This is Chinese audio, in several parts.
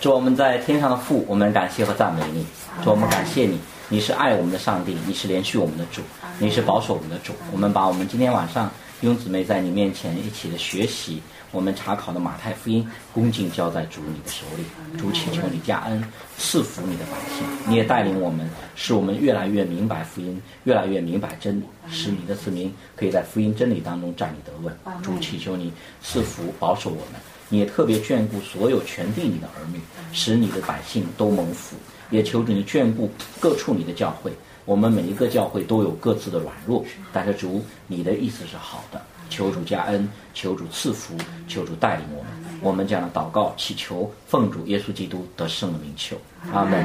主，我们在天上的父，我们感谢和赞美你。主，我们感谢你，你是爱我们的上帝，你是连续我们的主，你是保守我们的主。我们把我们今天晚上弟兄姊妹在你面前一起的学习，我们查考的马太福音，恭敬交在主你的手里。主，祈求你加恩赐福你的百姓，你也带领我们，使我们越来越明白福音，越来越明白真理，使你的子民可以在福音真理当中站立得稳。主，祈求你赐福保守我们，你也特别眷顾所有全地你的儿女，使你的百姓都蒙福。也求主你眷顾各处你的教会，我们每一个教会都有各自的软弱，但是主你的意思是好的。求主加恩，求主赐福，求主带领我们。我们这样的祷告祈求，奉主耶稣基督得胜的名求，阿门。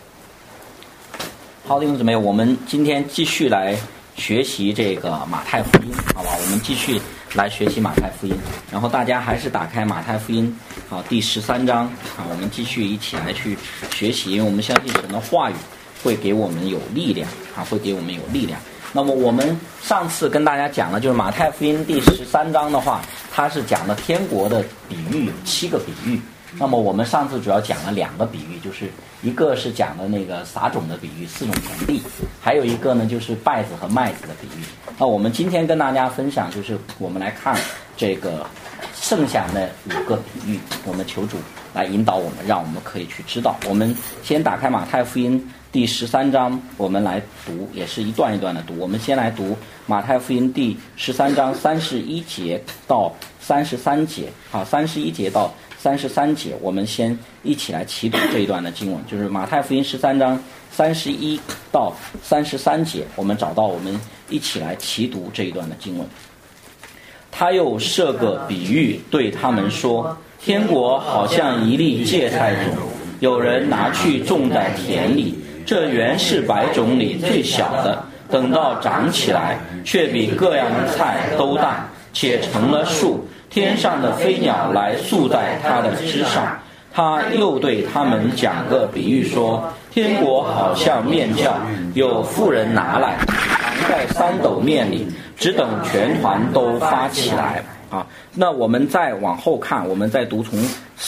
好的，弟兄姊妹，我们今天继续来学习这个马太福音，好吧？我们继续来学习马太福音，然后大家还是打开马太福音第13章我们继续一起来去学习，因为我们相信神的话语会给我们有力量会给我们有力量。那么我们上次跟大家讲了，就是马太福音第13章的话，它是讲了天国的比喻，有7个比喻。那么我们上次主要讲了2个比喻，就是一个是讲的那个撒种的比喻，4种田地，还有一个呢就是稗子和麦子的比喻。那我们今天跟大家分享，就是我们来看这个剩下那5个比喻，我们求主来引导我们，让我们可以去知道。我们先打开马太福音第13章，我们来读，也是一段一段的读。我们先来读马太福音第13章31节到33节31节到33节，我们先一起来祈读这一段的经文，就是马太福音13章31到33节，我们找到，我们一起来祈读这一段的经文。他又设个比喻对他们说，天国好像一粒芥菜种，有人拿去种在田里，这原是百种里最小的，等到长起来，却比各样的菜都大，且成了树，天上的飞鸟来宿在它的枝上。他又对他们讲个比喻说，天国好像面酵，有妇人拿来藏在3斗面里，只等全团都发起来那我们再往后看，我们再读从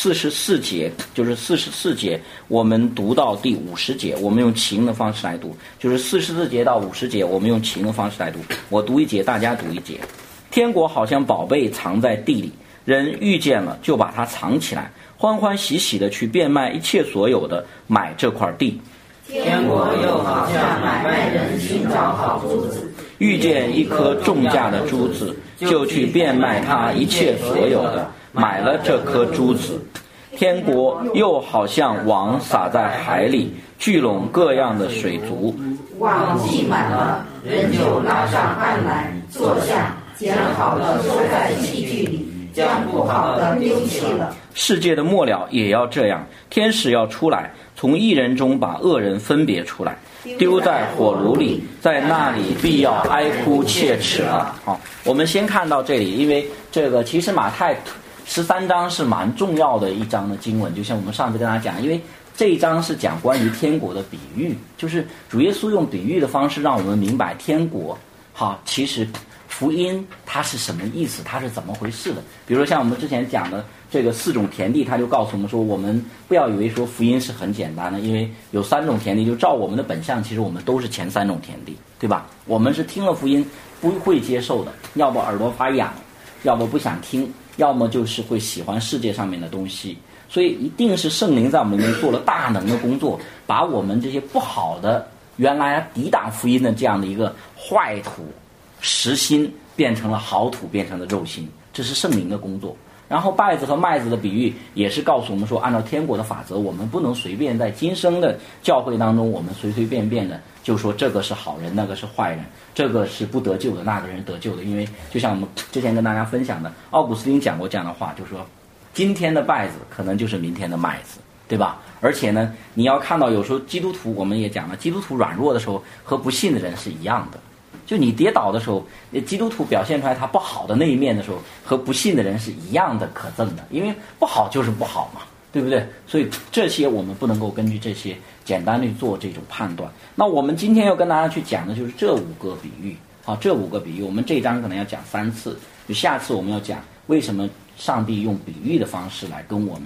44节，就是44节我们读到第50节，我们用起因的方式来读，就是44节到50节我们用起因的方式来读，我读一节大家读一节。天国好像宝贝藏在地里，人遇见了就把它藏起来，欢欢喜喜的去变卖一切所有的，买这块地。 天国又好像买卖人寻找好珠子， 遇见一颗重价的珠子，就去变卖他一切所有的，买了这颗珠子。天国又好像网撒在海里，聚拢各样的水族， 网系满了，人就拉上岸来，坐下，捡好的收在器具里，将不好的丢弃了。 世界的末了也要这样，天使要出来，从义人中把恶人分别出来，丢在火炉里，在那里必要哀哭切齿了。我们先看到这里，因为这个其实马太13章是蛮重要的一章的经文，就像我们上次跟大家讲，因为这一章是讲关于天国的比喻，就是主耶稣用比喻的方式让我们明白天国其实福音它是什么意思，它是怎么回事的。比如说像我们之前讲的这个4种田地，他就告诉我们说，我们不要以为说福音是很简单的，因为有3种田地，就照我们的本相，其实我们都是前3种田地，对吧？我们是听了福音不会接受的，要么耳朵发痒，要么不想听，要么就是会喜欢世界上面的东西。所以一定是圣灵在我们里面做了大能的工作，把我们这些不好的原来抵挡福音的这样的一个坏土实心变成了好土，变成了肉心，这是圣灵的工作。然后稗子和麦子的比喻也是告诉我们说，按照天国的法则，我们不能随便在今生的教会当中，我们随随便便的就说这个是好人，那个是坏人，这个是不得救的，那个人得救的。因为就像我们之前跟大家分享的，奥古斯丁讲过这样的话，就说今天的稗子可能就是明天的麦子，对吧？而且呢，你要看到有时候基督徒，我们也讲了，基督徒软弱的时候和不信的人是一样的。就你跌倒的时候，基督徒表现出来他不好的那一面的时候，和不信的人是一样的可憎的，因为不好就是不好嘛，对不对？所以这些我们不能够根据这些简单的做这种判断。那我们今天要跟大家去讲的就是这5个比喻这5个比喻我们这章可能要讲3次，就下次我们要讲为什么上帝用比喻的方式来跟我们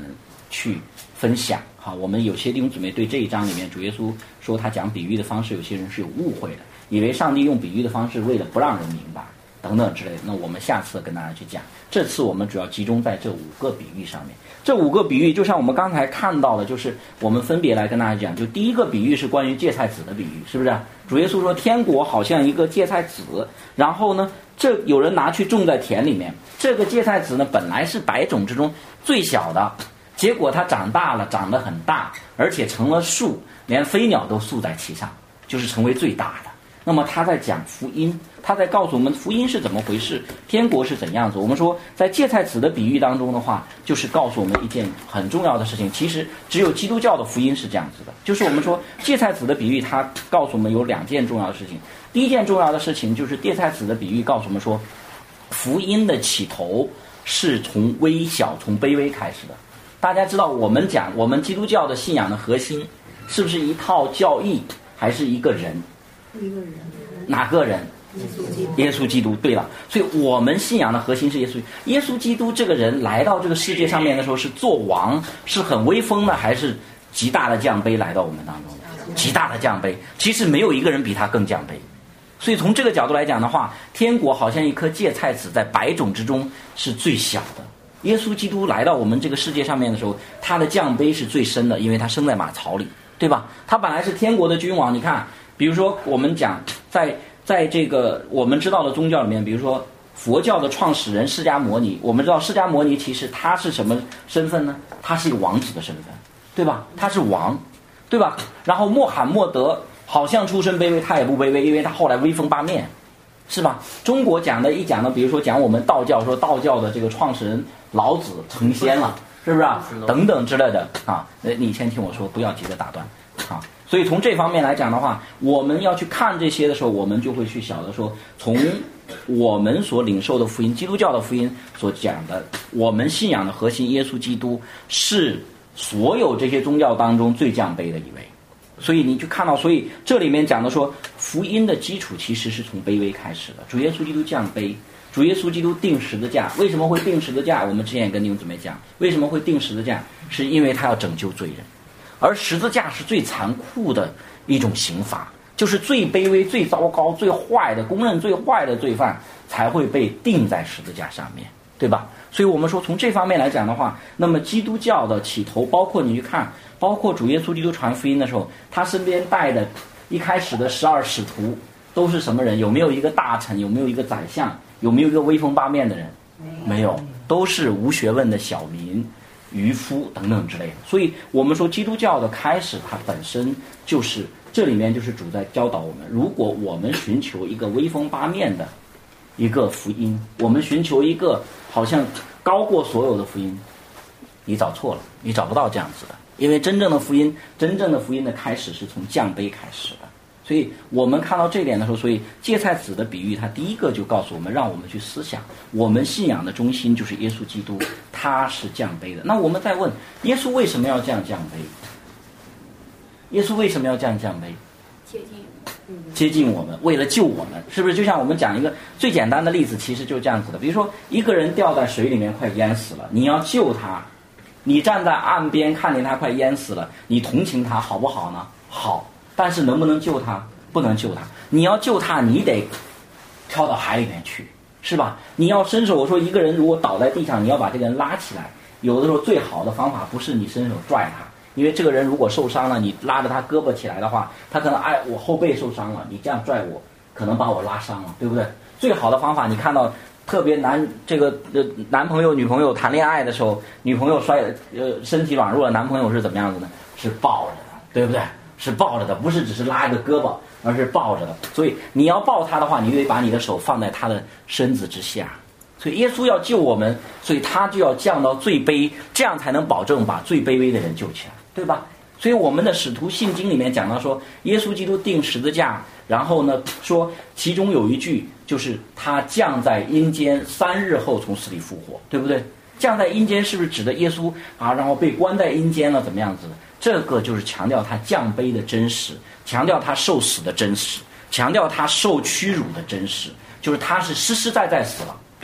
去分享。好，我们有些弟兄姊妹对这一章里面主耶稣说他讲比喻的方式，有些人是有误会的，以为上帝用比喻的方式为了不让人明白等等之类的。那我们下次跟大家去讲，这次我们主要集中在这5个比喻上面。这5个比喻就像我们刚才看到的，就是我们分别来跟大家讲。就第一个比喻是关于芥菜籽的比喻，是不是？主耶稣说天国好像一个芥菜籽，然后呢这有人拿去种在田里面，这个芥菜籽呢本来是百种之中最小的，结果它长大了，长得很大，而且成了树，连飞鸟都宿在其上，就是成为最大的。那么他在讲福音，他在告诉我们福音是怎么回事，天国是怎样子。我们说在芥菜籽的比喻当中的话，就是告诉我们一件很重要的事情，其实只有基督教的福音是这样子的，就是我们说芥菜籽的比喻它告诉我们有2件重要的事情。第一件重要的事情就是芥菜籽的比喻告诉我们说，福音的起头是从微小从卑微开始的。大家知道我们讲我们基督教的信仰的核心是不是一套教义还是一个人？ 一个人。 哪个人？耶稣基督。对了，所以我们信仰的核心是耶稣。耶稣基督这个人来到这个世界上面的时候是做王，是很威风的，还是极大的降卑来到我们当中的？极大的降卑。其实没有一个人比他更降卑。所以从这个角度来讲的话，天国好像一颗芥菜籽，在百种之中是最小的。耶稣基督来到我们这个世界上面的时候，他的降卑是最深的，因为他生在马槽里，对吧？他本来是天国的君王。你看比如说我们讲在这个我们知道的宗教里面，比如说佛教的创始人释迦牟尼，我们知道释迦牟尼其实他是什么身份呢？他是一个王子的身份，对吧？他是王，对吧？然后穆罕默德好像出身卑微，他也不卑微，因为他后来威风八面，是吧？中国讲的比如说讲我们道教，说道教的这个创始人老子成仙了，是不是啊？等等之类的啊。你先听我说，不要急着打断啊。所以从这方面来讲的话，我们要去看这些的时候，我们就会去晓得说，从我们所领受的福音，基督教的福音所讲的，我们信仰的核心耶稣基督是所有这些宗教当中最降卑的一位。所以你就看到，所以这里面讲的说，福音的基础其实是从卑微开始的。主耶稣基督降卑，主耶稣基督定十字架。为什么会定十字架？我们之前也跟弟兄姊妹讲，为什么会定十字架？是因为他要拯救罪人。而十字架是最残酷的一种刑罚，就是最卑微、最糟糕、最坏的，公认最坏的罪犯才会被钉在十字架上面，对吧？所以我们说从这方面来讲的话，那么基督教的起头，包括你去看，包括主耶稣基督传福音的时候，他身边带的一开始的12使徒都是什么人？有没有一个大臣？有没有一个宰相？有没有一个威风八面的人？没有，都是无学问的小民、渔夫等等之类的。所以我们说基督教的开始，它本身就是这里面就是主在教导我们，如果我们寻求一个威风八面的一个福音，我们寻求一个好像高过所有的福音，你找错了，你找不到这样子的。因为真正的福音的开始是从降卑开始的。所以我们看到这点的时候，所以芥菜籽的比喻，它第一个就告诉我们，让我们去思想，我们信仰的中心就是耶稣基督，他是降卑的。那我们再问，耶稣为什么要这样降卑？耶稣为什么要这样降卑？接近我们，为了救我们，是不是？就像我们讲一个最简单的例子，其实就是这样子的。比如说一个人掉在水里面快淹死了，你要救他，你站在岸边看见他快淹死了，你同情他好不好呢？好。但是能不能救他？不能救他。你要救他，你得跳到海里面去，是吧？你要伸手，我说一个人如果倒在地上，你要把这个人拉起来。有的时候最好的方法不是你伸手拽他，因为这个人如果受伤了，你拉着他胳膊起来的话，他可能我后背受伤了，你这样拽我，可能把我拉伤了，对不对？最好的方法，你看到特别男朋友女朋友谈恋爱的时候，女朋友身体软弱了，男朋友是怎么样子呢？是抱着的，对不对？是抱着的，不是只是拉一个胳膊，而是抱着的。所以你要抱他的话，你得把你的手放在他的身子之下。所以耶稣要救我们，所以他就要降到最卑，这样才能保证把最卑微的人救起来，对吧？所以我们的使徒信经里面讲到说，耶稣基督钉十字架，然后呢说其中有一句就是他降在阴间，3日后从死里复活，对不对？降在阴间是不是指的耶稣啊？然后被关在阴间了，怎么样子的？这个就是强调他降卑的真实，强调他受死的真实，强调他受屈辱的真实，就是他是实实在在死了，对吧？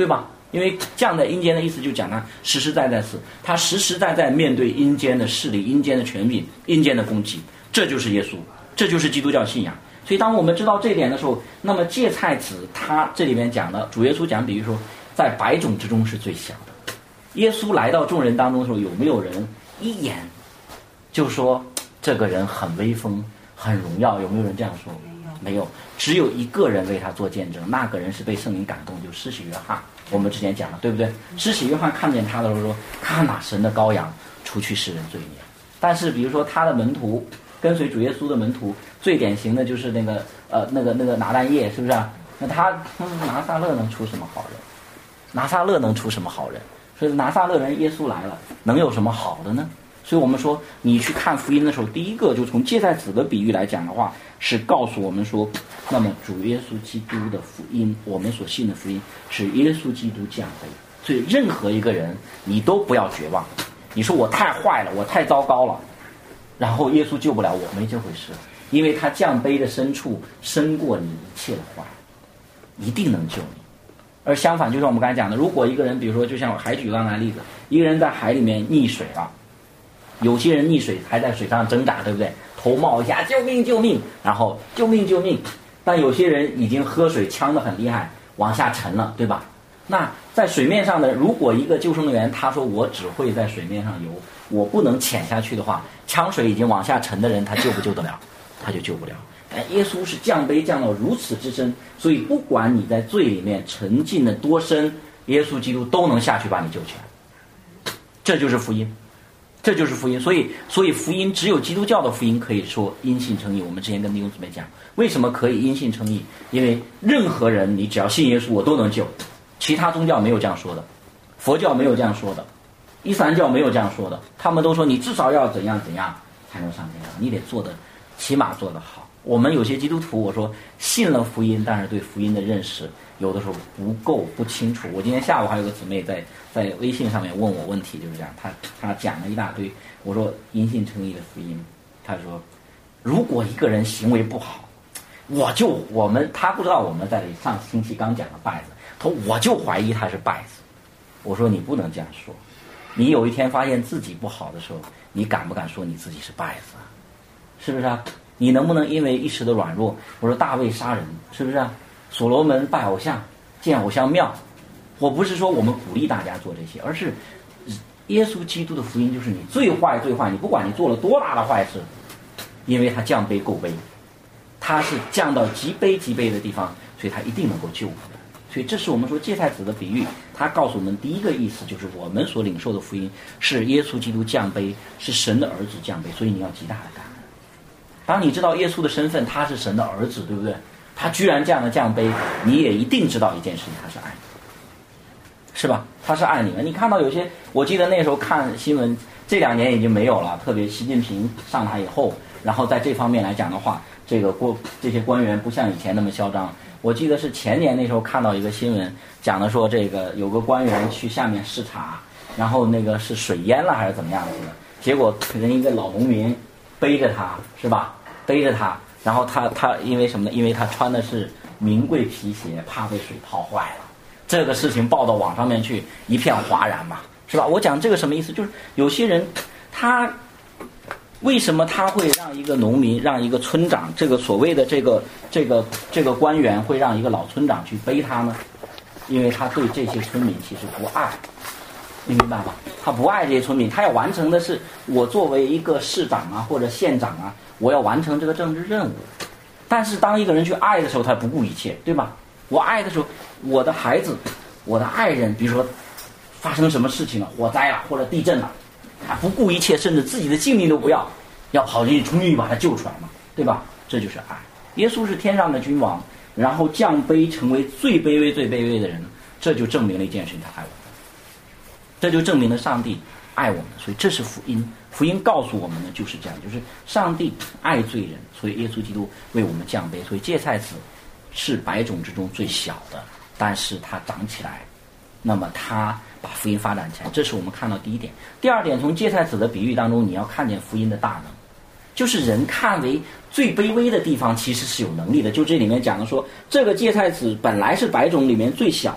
因为降在阴间的意思就讲他实实在在死，他实实在在面对阴间的势力、阴间的权柄、阴间的攻击，这就是耶稣，这就是基督教信仰。所以当我们知道这一点的时候，那么芥菜籽他这里面讲的主耶稣讲比喻说在百种之中是最小的。耶稣来到众人当中的时候，有没有人一眼就说这个人很威风很荣耀？有没有人这样说？没有，只有一个人为他做见证，那个人是被圣灵感动，就施洗约翰。我们之前讲了，对不对？施洗约翰看见他的时候说，看哪，神的羔羊，除去世人罪孽。但是比如说他的门徒，跟随主耶稣的门徒，最典型的就是那个拿但业，是不是啊？那他拿撒勒能出什么好人？拿撒勒能出什么好人？所以拿撒勒人耶稣来了，能有什么好的呢？所以我们说，你去看福音的时候，第一个就从芥菜籽的比喻来讲的话，是告诉我们说，那么主耶稣基督的福音，我们所信的福音是耶稣基督降卑。所以任何一个人，你都不要绝望。你说我太坏了，我太糟糕了，然后耶稣救不了我，没这回事，因为他降卑的深处深过你一切的坏，一定能救你。而相反，就像我们刚才讲的，如果一个人，比如说就像我还举刚才例子，一个人在海里面溺水了，有些人溺水还在水上挣扎，对不对？头冒一下，救命救命，然后救命救命。但有些人已经喝水呛得很厉害，往下沉了，对吧？那在水面上的，如果一个救生员他说我只会在水面上游，我不能潜下去的话，呛水已经往下沉的人，他救不救得了？他就救不了。耶稣是降卑降到如此之深，所以不管你在罪里面沉浸的多深，耶稣基督都能下去把你救起来。这就是福音，这就是福音。所以福音只有基督教的福音可以说因信称义。我们之前跟弟兄姊妹讲，为什么可以因信称义？因为任何人你只要信耶稣，我都能救。其他宗教没有这样说的，佛教没有这样说的，伊斯兰教没有这样说的。他们都说你至少要怎样怎样才能上天堂，你得做的起码做得好。我们有些基督徒，我说信了福音，但是对福音的认识有的时候不够不清楚。我今天下午还有个姊妹在微信上面问我问题，就是这样，她讲了一大堆。我说因信称义的福音，她说如果一个人行为不好，他不知道我们在上星期刚讲的拜子，他说我就怀疑他是拜子。我说你不能这样说，你有一天发现自己不好的时候，你敢不敢说你自己是拜子啊？是不是啊？你能不能因为一时的软弱，我说大卫杀人，是不是啊？所罗门拜偶像，建偶像庙。我不是说我们鼓励大家做这些，而是耶稣基督的福音就是你最坏最坏，你不管你做了多大的坏事，因为他降卑够卑，他是降到极卑极卑的地方，所以他一定能够救我们。所以这是我们说芥菜籽的比喻，他告诉我们第一个意思就是我们所领受的福音是耶稣基督降卑，是神的儿子降卑，所以你要极大的感恩。当你知道耶稣的身份，他是神的儿子，对不对？他居然这样的降卑，你也一定知道一件事情，他是爱你，是吧？他是爱你们。你看到有些，我记得那时候看新闻，这2年已经没有了，特别习近平上台以后，然后在这方面来讲的话，这些官员不像以前那么嚣张。我记得是前年那时候看到一个新闻，讲的说这个有个官员去下面视察，然后那个是水淹了还是怎么样子的，结果人一个老农民背着他，是吧？背着他，然后他因为什么呢？因为他穿的是名贵皮鞋，怕被水泡坏了。这个事情报到网上面去，一片哗然嘛，是吧？我讲这个什么意思？就是有些人他为什么他会让一个农民，让一个村长，这个所谓的这个官员会让一个老村长去背他呢？因为他对这些村民其实不爱，你明白吧？他不爱这些村民，他要完成的是我作为一个市长啊或者县长啊，我要完成这个政治任务。但是当一个人去爱的时候，他不顾一切，对吧？我爱的时候，我的孩子，我的爱人，比如说发生什么事情了，火灾了或者地震了，他不顾一切，甚至自己的性命都不要，要跑进去冲进去把他救出来嘛，对吧？这就是爱。耶稣是天上的君王，然后降卑成为最卑微最卑微的人，这就证明了一件事情，他爱我们，这就证明了上帝爱我们。所以这是福音，福音告诉我们的就是这样，就是上帝爱罪人，所以耶稣基督为我们降卑。所以芥菜籽是百种之中最小的，但是它长起来，那么它把福音发展起来，这是我们看到第一点。第二点，从芥菜籽的比喻当中，你要看见福音的大能，就是人看为最卑微的地方其实是有能力的。就这里面讲的说，这个芥菜籽本来是百种里面最小的，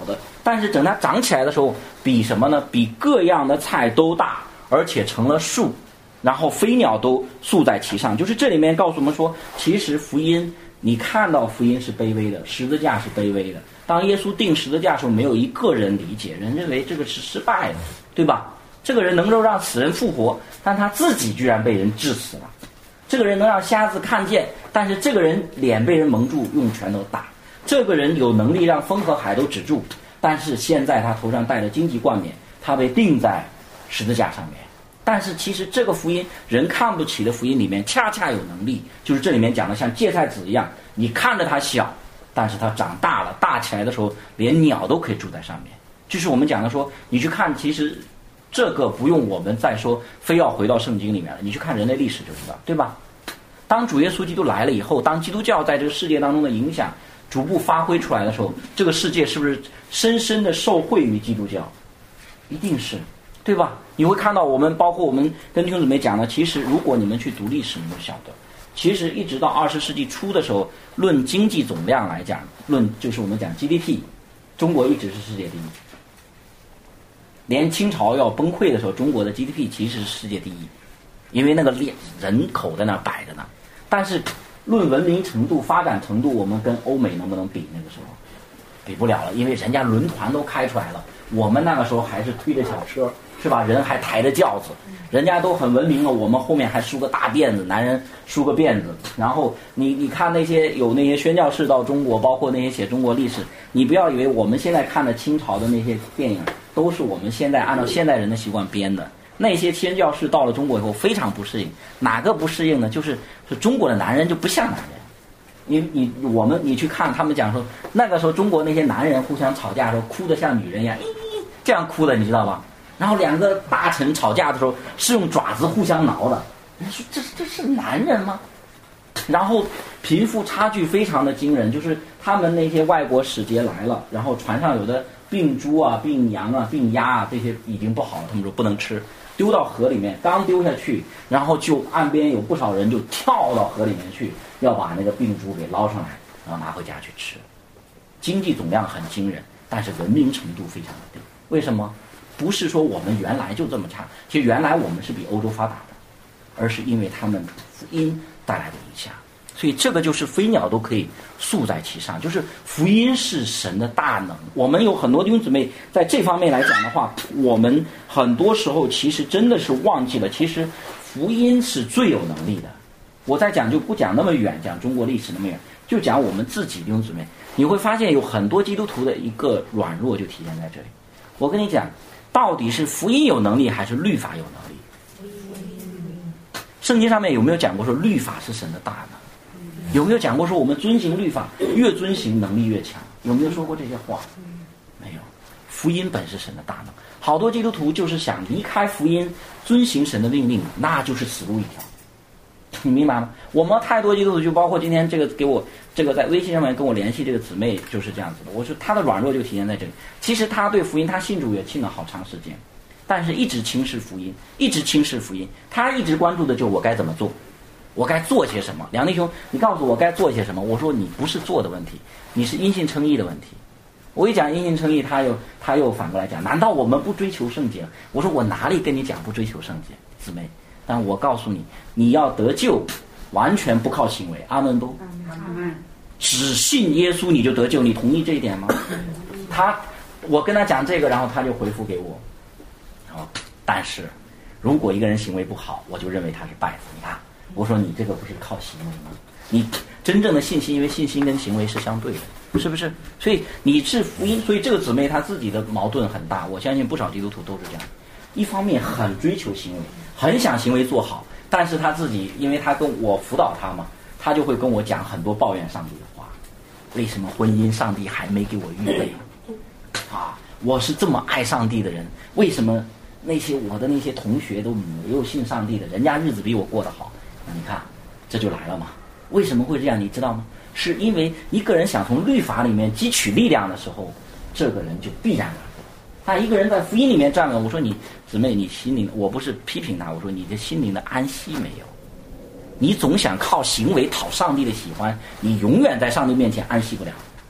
但是等它长起来的时候，比什么呢？比各样的菜都大，而且成了树，然后飞鸟都宿在其上。就是这里面告诉我们说，其实福音，你看到福音是卑微的，十字架是卑微的。当耶稣钉十字架的时候，没有一个人理解，人认为这个是失败的，对吧？这个人能够让死人复活，但他自己居然被人治死了。这个人能让瞎子看见，但是这个人脸被人蒙住，用拳头打。这个人有能力让风和海都止住，但是现在他头上戴着荆棘冠冕，他被钉在十字架上面。但是其实这个福音，人看不起的福音里面，恰恰有能力，就是这里面讲的像芥菜籽一样，你看着它小，但是它长大了，大起来的时候，连鸟都可以住在上面。就是我们讲的说，你去看，其实这个不用我们再说，非要回到圣经里面了，你去看人类历史就知道，对吧？当主耶稣基督来了以后，当基督教在这个世界当中的影响逐步发挥出来的时候，这个世界是不是深深的受惠于基督教？一定是，对吧？你会看到包括我们跟弟兄姊妹讲的，其实如果你们去读历史，你们晓得，其实一直到20世纪初的时候，论经济总量来讲，就是我们讲 GDP， 中国一直是世界第一。连清朝要崩溃的时候，中国的 GDP 其实是世界第一，因为那个人口在那摆着呢。但是论文明程度、发展程度，我们跟欧美能不能比？那个时候比不了了，因为人家轮船都开出来了，我们那个时候还是推着小车，是吧？人还抬着轿子，人家都很文明了，我们后面还梳个大辫子，男人梳个辫子。然后你看那些宣教士到中国，包括那些写中国历史，你不要以为我们现在看的清朝的那些电影都是我们现在按照现代人的习惯编的。那些宣教士到了中国以后非常不适应，哪个不适应呢？就是中国的男人就不像男人。你去看他们讲说，那个时候中国那些男人互相吵架的时候哭得像女人一样，这样哭的，你知道吧？然后两个大臣吵架的时候是用爪子互相挠的，你说这是男人吗？然后贫富差距非常的惊人，就是他们那些外国使节来了，然后船上有的病猪啊、病羊啊、病鸭啊，这些已经不好了，他们说不能吃，丢到河里面，刚丢下去，然后就岸边有不少人就跳到河里面去，要把那个病猪给捞上来，然后拿回家去吃。经济总量很惊人，但是文明程度非常的低。为什么？不是说我们原来就这么差，其实原来我们是比欧洲发达的，而是因为他们福音带来的影响。所以这个就是飞鸟都可以宿在其上，就是福音是神的大能。我们有很多弟兄姊妹在这方面来讲的话，我们很多时候其实真的是忘记了，其实福音是最有能力的。我在讲就不讲那么远，讲中国历史那么远，就讲我们自己弟兄姊妹，你会发现有很多基督徒的一个软弱就体现在这里。我跟你讲，到底是福音有能力还是律法有能力？圣经上面有没有讲过说律法是神的大能？有没有讲过说我们遵行律法，越遵行能力越强？有没有说过这些话？没有。福音本是神的大能。好多基督徒就是想离开福音，遵行神的命令，那就是死路一条。你明白吗？我们太多基督徒，就包括今天这个给我这个在微信上面跟我联系这个姊妹就是这样子的。我说他的软弱就体现在这里。其实他对福音，他信主也信了好长时间，但是一直轻视福音，一直轻视福音。他一直关注的就是我该怎么做。我该做些什么？梁弟兄，你告诉我该做些什么？我说你不是做的问题，你是因信称义的问题。我一讲因信称义，他又反过来讲，难道我们不追求圣洁？我说我哪里跟你讲不追求圣洁，姊妹？但我告诉你，你要得救，完全不靠行为。阿门不？只信耶稣你就得救，你同意这一点吗？我跟他讲这个，然后他就回复给我，但是如果一个人行为不好，我就认为他是败子。你看。我说你这个不是靠行为吗？你真正的信心，因为信心跟行为是相对的，是不是？所以你是福音，所以这个姊妹她自己的矛盾很大。我相信不少基督徒都是这样，一方面很追求行为，很想行为做好，但是她自己，因为她跟我辅导她嘛，她就会跟我讲很多抱怨上帝的话。为什么婚姻上帝还没给我预备啊？我是这么爱上帝的人，为什么我的那些同学都没有信上帝的，人家日子比我过得好？你看这就来了嘛。为什么会这样你知道吗？是因为一个人想从律法里面汲取力量的时候，这个人就必然软弱。但一个人在福音里面站稳，我说你姊妹，你心灵，我不是批评他，我说你的心灵的安息没有，你总想靠行为讨上帝的喜欢，你永远在上帝面前安息不了。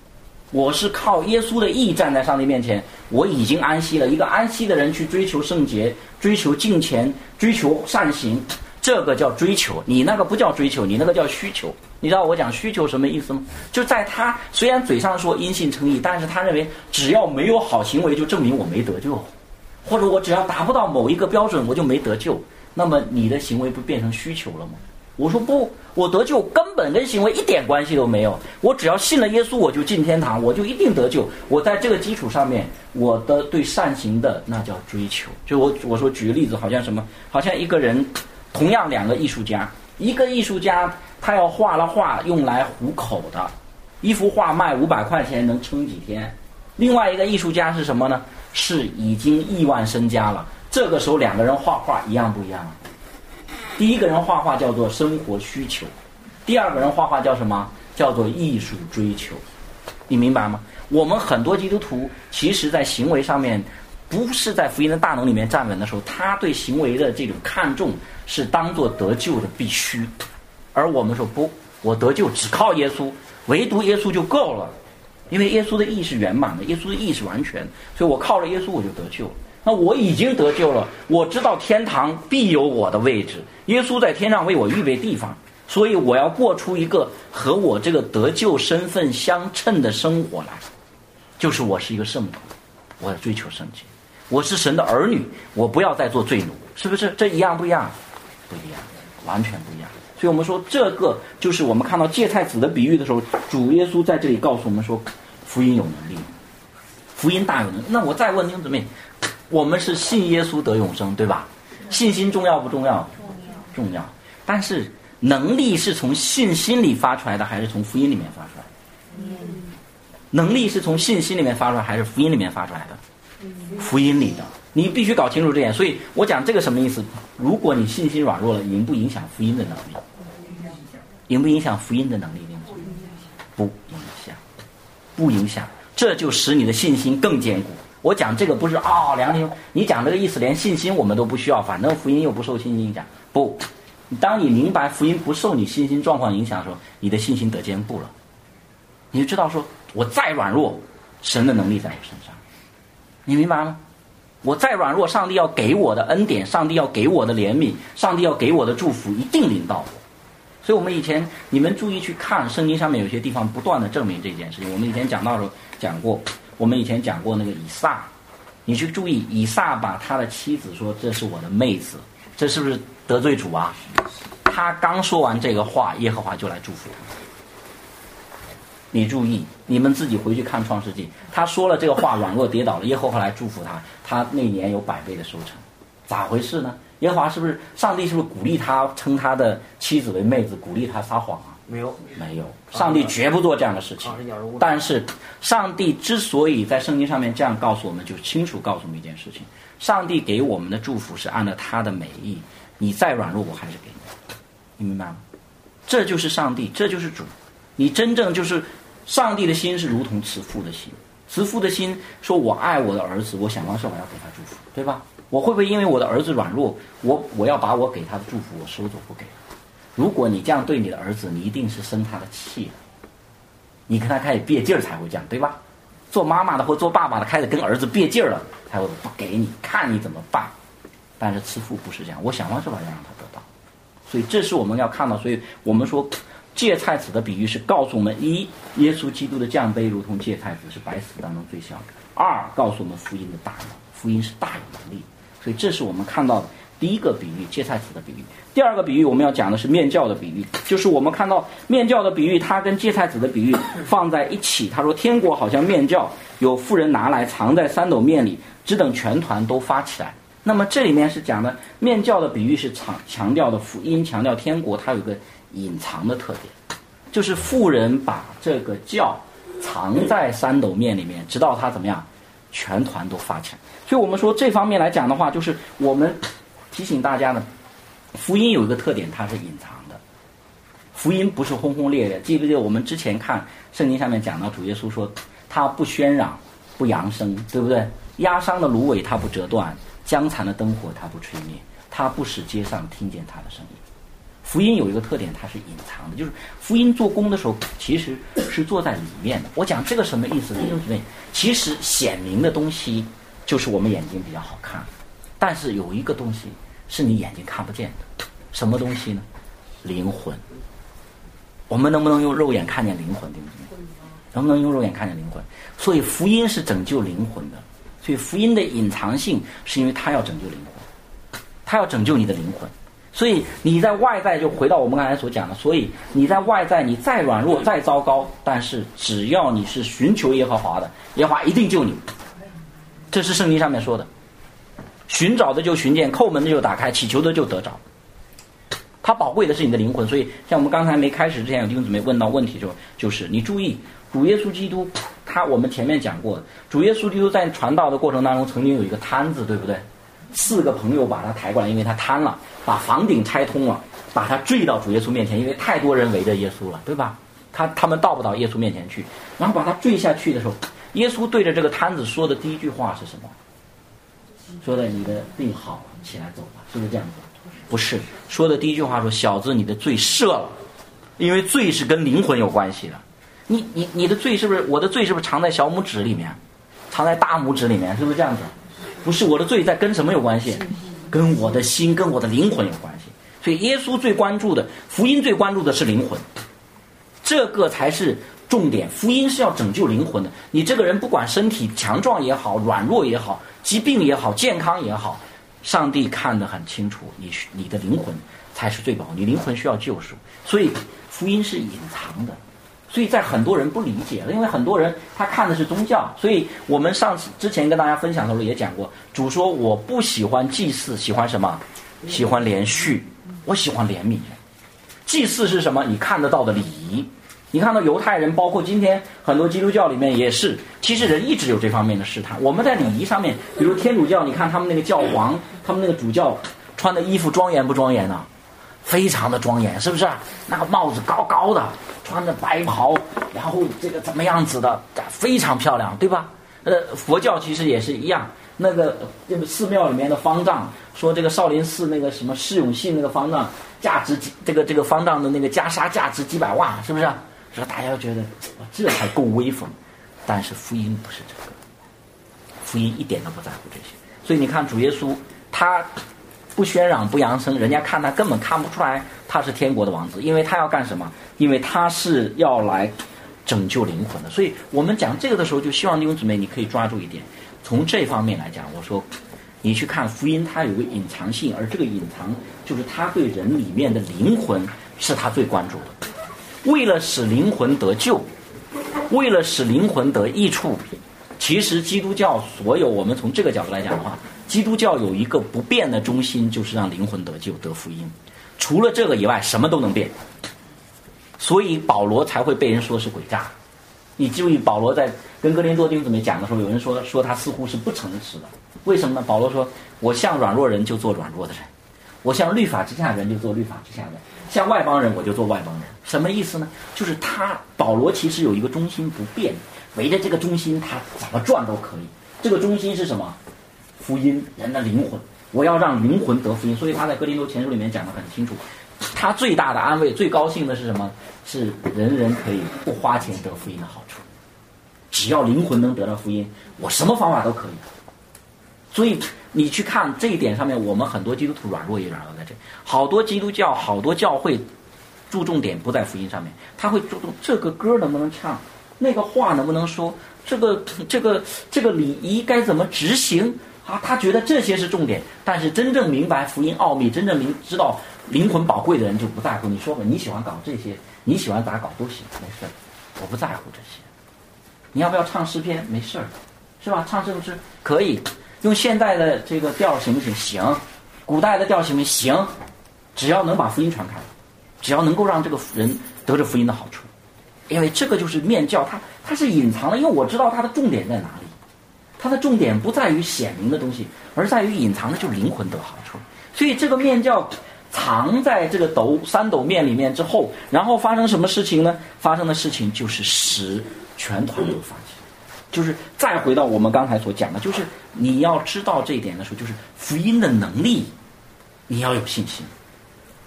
我是靠耶稣的义站在上帝面前，我已经安息了。一个安息的人去追求圣洁，追求敬虔，追求善行，这个叫追求。你那个不叫追求，你那个叫需求。你知道我讲需求什么意思吗？就在他虽然嘴上说因信称义，但是他认为只要没有好行为就证明我没得救，或者我只要达不到某一个标准我就没得救，那么你的行为不变成需求了吗？我说不，我得救根本跟行为一点关系都没有，我只要信了耶稣我就进天堂，我就一定得救。我在这个基础上面，我的对善行的那叫追求。就我说举个例子，好像什么，好像一个人同样两个艺术家，一个艺术家他要画了画用来糊口的，一幅画卖500块钱能撑几天，另外一个艺术家是什么呢？是已经亿万身家了。这个时候两个人画画一样不一样啊？第一个人画画叫做生活需求，第二个人画画叫什么？叫做艺术追求。你明白吗？我们很多基督徒其实在行为上面不是在福音的大能里面站稳的时候，他对行为的这种看重是当作得救的必须，而我们说不，我得救只靠耶稣，唯独耶稣就够了，因为耶稣的义是圆满的，耶稣的义是完全，所以我靠了耶稣我就得救了。那我已经得救了，我知道天堂必有我的位置，耶稣在天上为我预备地方，所以我要过出一个和我这个得救身份相称的生活来，就是我是一个圣徒，我要追求圣洁，我是神的儿女，我不要再做罪奴，是不是？这一样不一样？不一样，完全不一样。所以我们说这个就是我们看到芥菜籽的比喻的时候，主耶稣在这里告诉我们说，福音有能力，福音大有能力。那我再问弟兄姊妹，我们是信耶稣得永生，对吧？信心重要不重要？重要。但是能力是从信心里发出来的，还是从福音里面发出来的？能力是从信心里面发出来，还是福音里面发出来的？福音里的。你必须搞清楚这点。所以我讲这个什么意思？如果你信心软弱了，影不影响福音的能力？影不影响福音的能力？不影响，不影响。这就使你的信心更坚固。我讲这个不是梁弟兄，你讲这个意思连信心我们都不需要，反正福音又不受信心影响。不，当你明白福音不受你信心状况影响的时候，你的信心得坚固了，你就知道说我再软弱，神的能力在我身上。你明白吗？我再软弱，上帝要给我的恩典，上帝要给我的怜悯，上帝要给我的祝福一定领到我。所以我们以前你们注意去看圣经上面有些地方不断的证明这件事情。我们以前讲到的时候讲过，我们以前讲过那个以撒，你去注意以撒把他的妻子说这是我的妹子，这是不是得罪主啊？他刚说完这个话，耶和华就来祝福他。你注意，你们自己回去看创世纪，他说了这个话，软弱跌倒了，耶和华来祝福他，他那年有100倍的收成。咋回事呢？耶和华是不是上帝是不是鼓励他称他的妻子为妹子，鼓励他撒谎啊？ 没有， 上帝绝不做这样的事情。但是上帝之所以在圣经上面这样告诉我们，就清楚告诉我们一件事情：上帝给我们的祝福是按照他的美意，你再软弱我还是给你。你明白吗？这就是上帝，这就是主。你真正就是上帝的心是如同慈父的心，慈父的心说我爱我的儿子，我想方设法要给他祝福，对吧？我会不会因为我的儿子软弱，我要把我给他的祝福我收走不给？如果你这样对你的儿子，你一定是生他的气了，你跟他开始别劲儿才会这样，对吧？做妈妈的或做爸爸的开始跟儿子别劲儿了，才会不给你，看你怎么办。但是慈父不是这样，我想方设法要让他得到。所以这是我们要看到，所以我们说芥菜籽的比喻是告诉我们：一，耶稣基督的降杯如同芥菜籽，是百死当中最小的；二，告诉我们福音的大能，福音是大有能力。所以这是我们看到的第一个比喻，芥菜籽的比喻。第二个比喻我们要讲的是面教的比喻，就是我们看到面教的比喻，它跟芥菜籽的比喻放在一起。他说天国好像面教，有妇人拿来藏在3斗面里，只等全团都发起来。那么这里面是讲的面教的比喻是强调的福音，强调天国它有个隐藏的特点，就是妇人把这个教藏在3斗面里面，直到它怎么样全团都发起来。所以我们说这方面来讲的话，就是我们提醒大家呢，福音有一个特点，它是隐藏的。福音不是轰轰烈烈，记不记得我们之前看圣经上面讲到主耶稣说他不喧嚷不扬声，对不对？压伤的芦苇他不折断，将残的灯火他不吹灭，他不使街上听见他的声音。 福音有一个特点，它是隐藏的，就是福音做工的时候其实是做在里面的。我讲这个什么意思？弟兄姊妹，其实显明的东西就是我们眼睛比较好看，但是有一个东西是你眼睛看不见的，什么东西呢？灵魂。我们能不能用肉眼看见灵魂？弟兄姊妹，能不能用肉眼看见灵魂？所以福音是拯救灵魂的。所以福音的隐藏性是因为它要拯救灵魂，它要拯救你的灵魂。所以你在外在，就回到我们刚才所讲的，所以你在外在你再软弱再糟糕，但是只要你是寻求耶和华的，耶和华一定救你。这是圣经上面说的，寻找的就寻见，叩门的就打开，祈求的就得着。它宝贵的是你的灵魂。所以像我们刚才没开始之前，有弟兄姊妹问到问题就是你注意，主耶稣基督我们前面讲过，主耶稣基督在传道的过程当中曾经有一个摊子，对不对？4个朋友把他抬过来，因为他贪了，把房顶拆通了，把他坠到主耶稣面前，因为太多人围着耶稣了，对吧？他们到不到耶稣面前去，然后把他坠下去的时候，耶稣对着这个摊子说的第一句话是什么？说的你的病好了，起来走吧，是不是这样子？不是，说的第一句话说，小子，你的罪赦了，因为罪是跟灵魂有关系的。你的罪是不是，我的罪是不是藏在小拇指里面，藏在大拇指里面，是不是这样子？不是，我的罪在跟什么有关系？跟我的心，跟我的灵魂有关系。所以耶稣最关注的，福音最关注的是灵魂，这个才是重点。福音是要拯救灵魂的。你这个人不管身体强壮也好，软弱也好，疾病也好，健康也好，上帝看得很清楚，你的灵魂才是最宝，你灵魂需要救赎。所以福音是隐藏的。所以在很多人不理解了，因为很多人他看的是宗教。所以我们之前跟大家分享的时候也讲过，主说我不喜欢祭祀，喜欢什么？喜欢连续，我喜欢怜悯人。祭祀是什么？你看得到的礼仪。你看到犹太人，包括今天很多基督教里面也是，其实人一直有这方面的试探。我们在礼仪上面，比如天主教，你看他们那个教皇，他们那个主教穿的衣服庄严不庄严呢？非常的庄严，是不是？那个帽子高高的，穿着白袍，然后这个怎么样子的，非常漂亮，对吧？佛教其实也是一样，那个寺庙里面的方丈说，这个少林寺那个什么释永信那个方丈价值这个方丈的那个袈裟价值几百万，是不是？说大家觉得这才够威风，但是福音不是这个，福音一点都不在乎这些。所以你看主耶稣他不喧嚷不扬声，人家看他根本看不出来他是天国的王子，因为他要干什么？因为他是要来拯救灵魂的。所以我们讲这个的时候，就希望弟兄姊妹你可以抓住一点，从这方面来讲，我说你去看福音，它有个隐藏性，而这个隐藏就是他对人里面的灵魂是他最关注的。为了使灵魂得救，为了使灵魂得益处，其实基督教所有，我们从这个角度来讲的话，基督教有一个不变的中心，就是让灵魂得救得福音。除了这个以外，什么都能变。所以保罗才会被人说是诡诈。你注意，保罗在跟哥林多弟兄姊妹讲的时候，有人说他似乎是不诚实的。为什么呢？保罗说，我像软弱人就做软弱的人，我像律法之下人就做律法之下人，像外邦人我就做外邦人。什么意思呢？就是保罗其实有一个中心不变，围着这个中心他怎么转都可以。这个中心是什么？福音，人的灵魂，我要让灵魂得福音。所以他在哥林多前书里面讲得很清楚，他最大的安慰，最高兴的是什么？是人人可以不花钱得福音的好处。只要灵魂能得到福音，我什么方法都可以。所以你去看这一点上面，我们很多基督徒软弱也软弱在这。好多基督教，好多教会注重点不在福音上面，他会注重这个歌能不能唱，那个话能不能说，这个礼仪该怎么执行啊？他觉得这些是重点，但是真正明白福音奥秘，真正知道灵魂宝贵的人就不在乎。你说吧，你喜欢搞这些，你喜欢咋搞都行，没事，我不在乎这些。你要不要唱诗篇？没事，是吧？唱圣诗可以。用现代的这个调行不行？行。古代的调行不行？行。只要能把福音传开，只要能够让这个人得着福音的好处。因为这个就是面教，它是隐藏的，因为我知道它的重点在哪里。它的重点不在于显明的东西，而在于隐藏的，就是灵魂得好处。所以这个面教藏在这个三斗面里面之后，然后发生什么事情呢？发生的事情就是使全团都发起。就是再回到我们刚才所讲的，就是你要知道这一点的时候，就是福音的能力，你要有信心。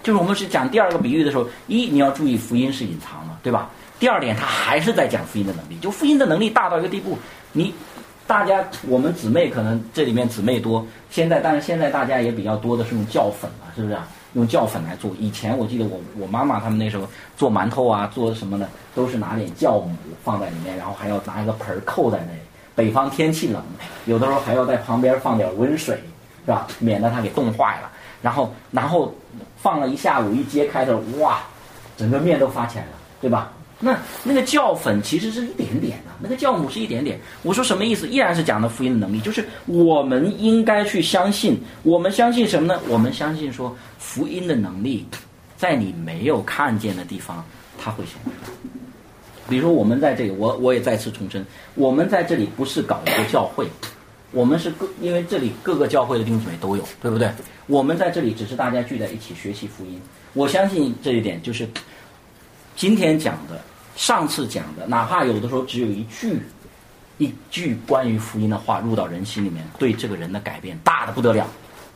就是我们是讲第二个比喻的时候，你要注意福音是隐藏的，对吧？第二点，他还是在讲福音的能力，就福音的能力大到一个地步，大家我们姊妹可能这里面姊妹多，但是现在大家也比较多的是用酵粉了，是不是啊？用酵粉来做。以前我记得我妈妈他们那时候做馒头啊，做什么的，都是拿点酵母放在里面，然后还要拿一个盆扣在那里。北方天气冷，有的时候还要在旁边放点温水，是吧？免得它给冻坏了。然后放了一下午，一揭开的，哇，整个面都发起来了，对吧？那个酵粉其实是一点点的，那个酵母是一点点。我说什么意思？依然是讲的福音的能力，就是我们应该去相信。我们相信什么呢？我们相信说福音的能力，在你没有看见的地方，它会显出来。比如说我们在这里，我也再次重申，我们在这里不是搞一个教会，我们是因为这里各个教会的弟兄姊妹都有，对不对？我们在这里只是大家聚在一起学习福音。我相信这一点，就是今天讲的。上次讲的，哪怕有的时候只有一句关于福音的话入到人心里面，对这个人的改变大的不得了。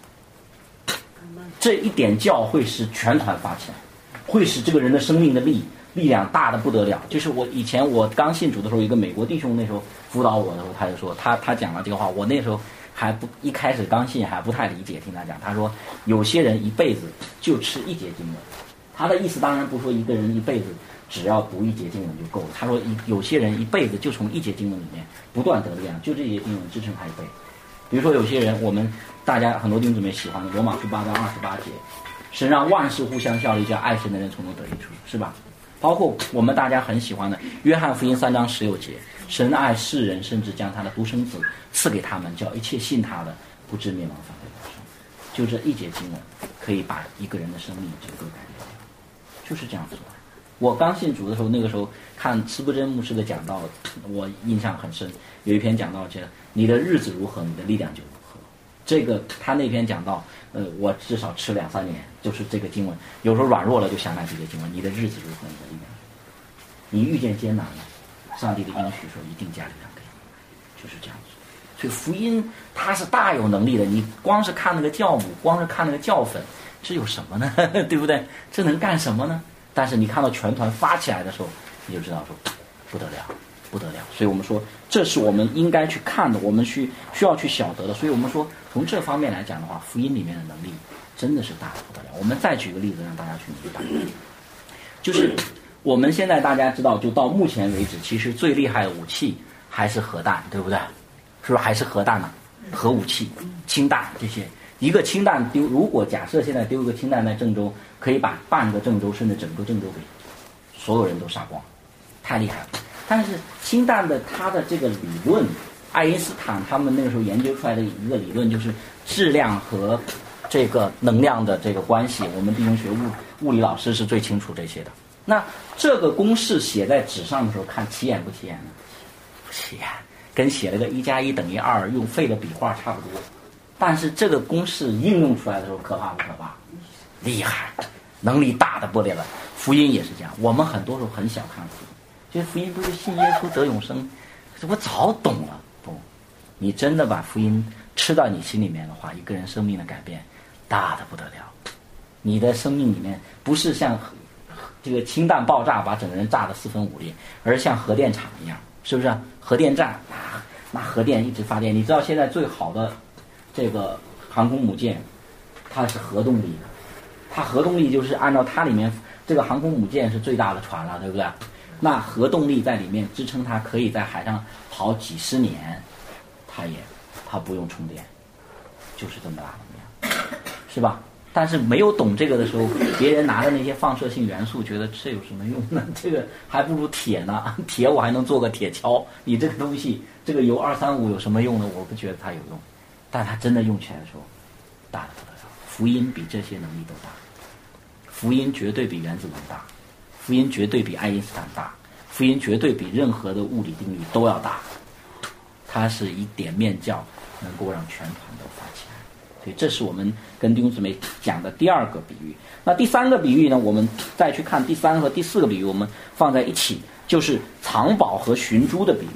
这一点教会使全团发起来，会使这个人的生命的力量大的不得了。就是以前我刚信主的时候，一个美国弟兄那时候辅导我的时候，他就说他讲了这个话，我那时候一开始刚信还不太理解，听他讲，他说有些人一辈子就吃一节经文，他的意思当然不说一个人一辈子只要读一节经文就够了。他说有些人一辈子就从一节经文里面不断得力量，就这节经文支撑他一辈子。比如说有些人，我们大家很多弟兄姊妹喜欢的罗马书8章28节，神让万事互相效力，叫爱神的人从中得益处，是吧？包括我们大家很喜欢的约翰福音3章16节，神爱世人，甚至将他的独生子赐给他们，叫一切信他的不至灭亡，反得永生。就这一节经文可以把一个人的生命整个改变，就是这样子的。我刚信主的时候，那个时候看慈不真牧师的讲道，我印象很深。有一篇讲道讲你的日子如何，你的力量就如何。这个他那篇讲道，我至少吃2-3年，就是这个经文。有时候软弱了就想起这个经文，你的日子如何，你的力量。你遇见艰难了，上帝的应许说一定加力量给你，就是这样子。所以福音它是大有能力的，你光是看那个酵母，光是看那个酵粉，这有什么呢？对不对？这能干什么呢？但是你看到全团发起来的时候，你就知道说不得了，不得了。所以我们说这是我们应该去看的，我们需要去晓得的。所以我们说从这方面来讲的话，福音里面的能力真的是大得不得了。我们再举个例子让大家去明白，就是我们现在大家知道，就到目前为止，其实最厉害的武器还是核弹，对不对？是不是还是核弹呢？核武器、氢弹这些。一个氢弹丢，如果假设现在丢一个氢弹在郑州，可以把半个郑州甚至整个郑州给所有人都杀光，太厉害了。但是氢弹的它的这个理论，爱因斯坦他们那个时候研究出来的一个理论，就是质量和这个能量的这个关系。我们弟兄学物理老师是最清楚这些的。那这个公式写在纸上的时候，看起眼不起眼呢？不起眼，跟写了个1+1等于2用废的笔画差不多。但是这个公式应用出来的时候，可怕不可怕？厉害，能力大的不得了。福音也是这样，我们很多时候很小看福音，觉得福音不是信耶稣得永生，我早懂了。不，你真的把福音吃到你心里面的话，一个人生命的改变大的不得了。你的生命里面不是像这个氢弹爆炸把整个人炸得4分5裂，而是像核电厂一样，是不是？核电站拿核电一直发电。你知道现在最好的这个航空母舰，它是核动力的，它核动力就是按照它里面这个航空母舰是最大的船了，对不对？那核动力在里面支撑它可以在海上跑几十年，它不用充电，就是这么大能量，是吧？但是没有懂这个的时候，别人拿着那些放射性元素，觉得这有什么用呢？这个还不如铁呢，铁我还能做个铁锹，你这个东西，这个铀235有什么用呢？我不觉得它有用。但它真的用起来的时候，大的不得了。福音比这些能力都大，福音绝对比原子能大，福音绝对比爱因斯坦大，福音绝对比任何的物理定律都要大。它是一点面教能够让全团都发起来。所以这是我们跟弟兄姊妹讲的第2个比喻。那第3个比喻呢，我们再去看第3和第4个比喻，我们放在一起，就是藏宝和寻珠的比喻。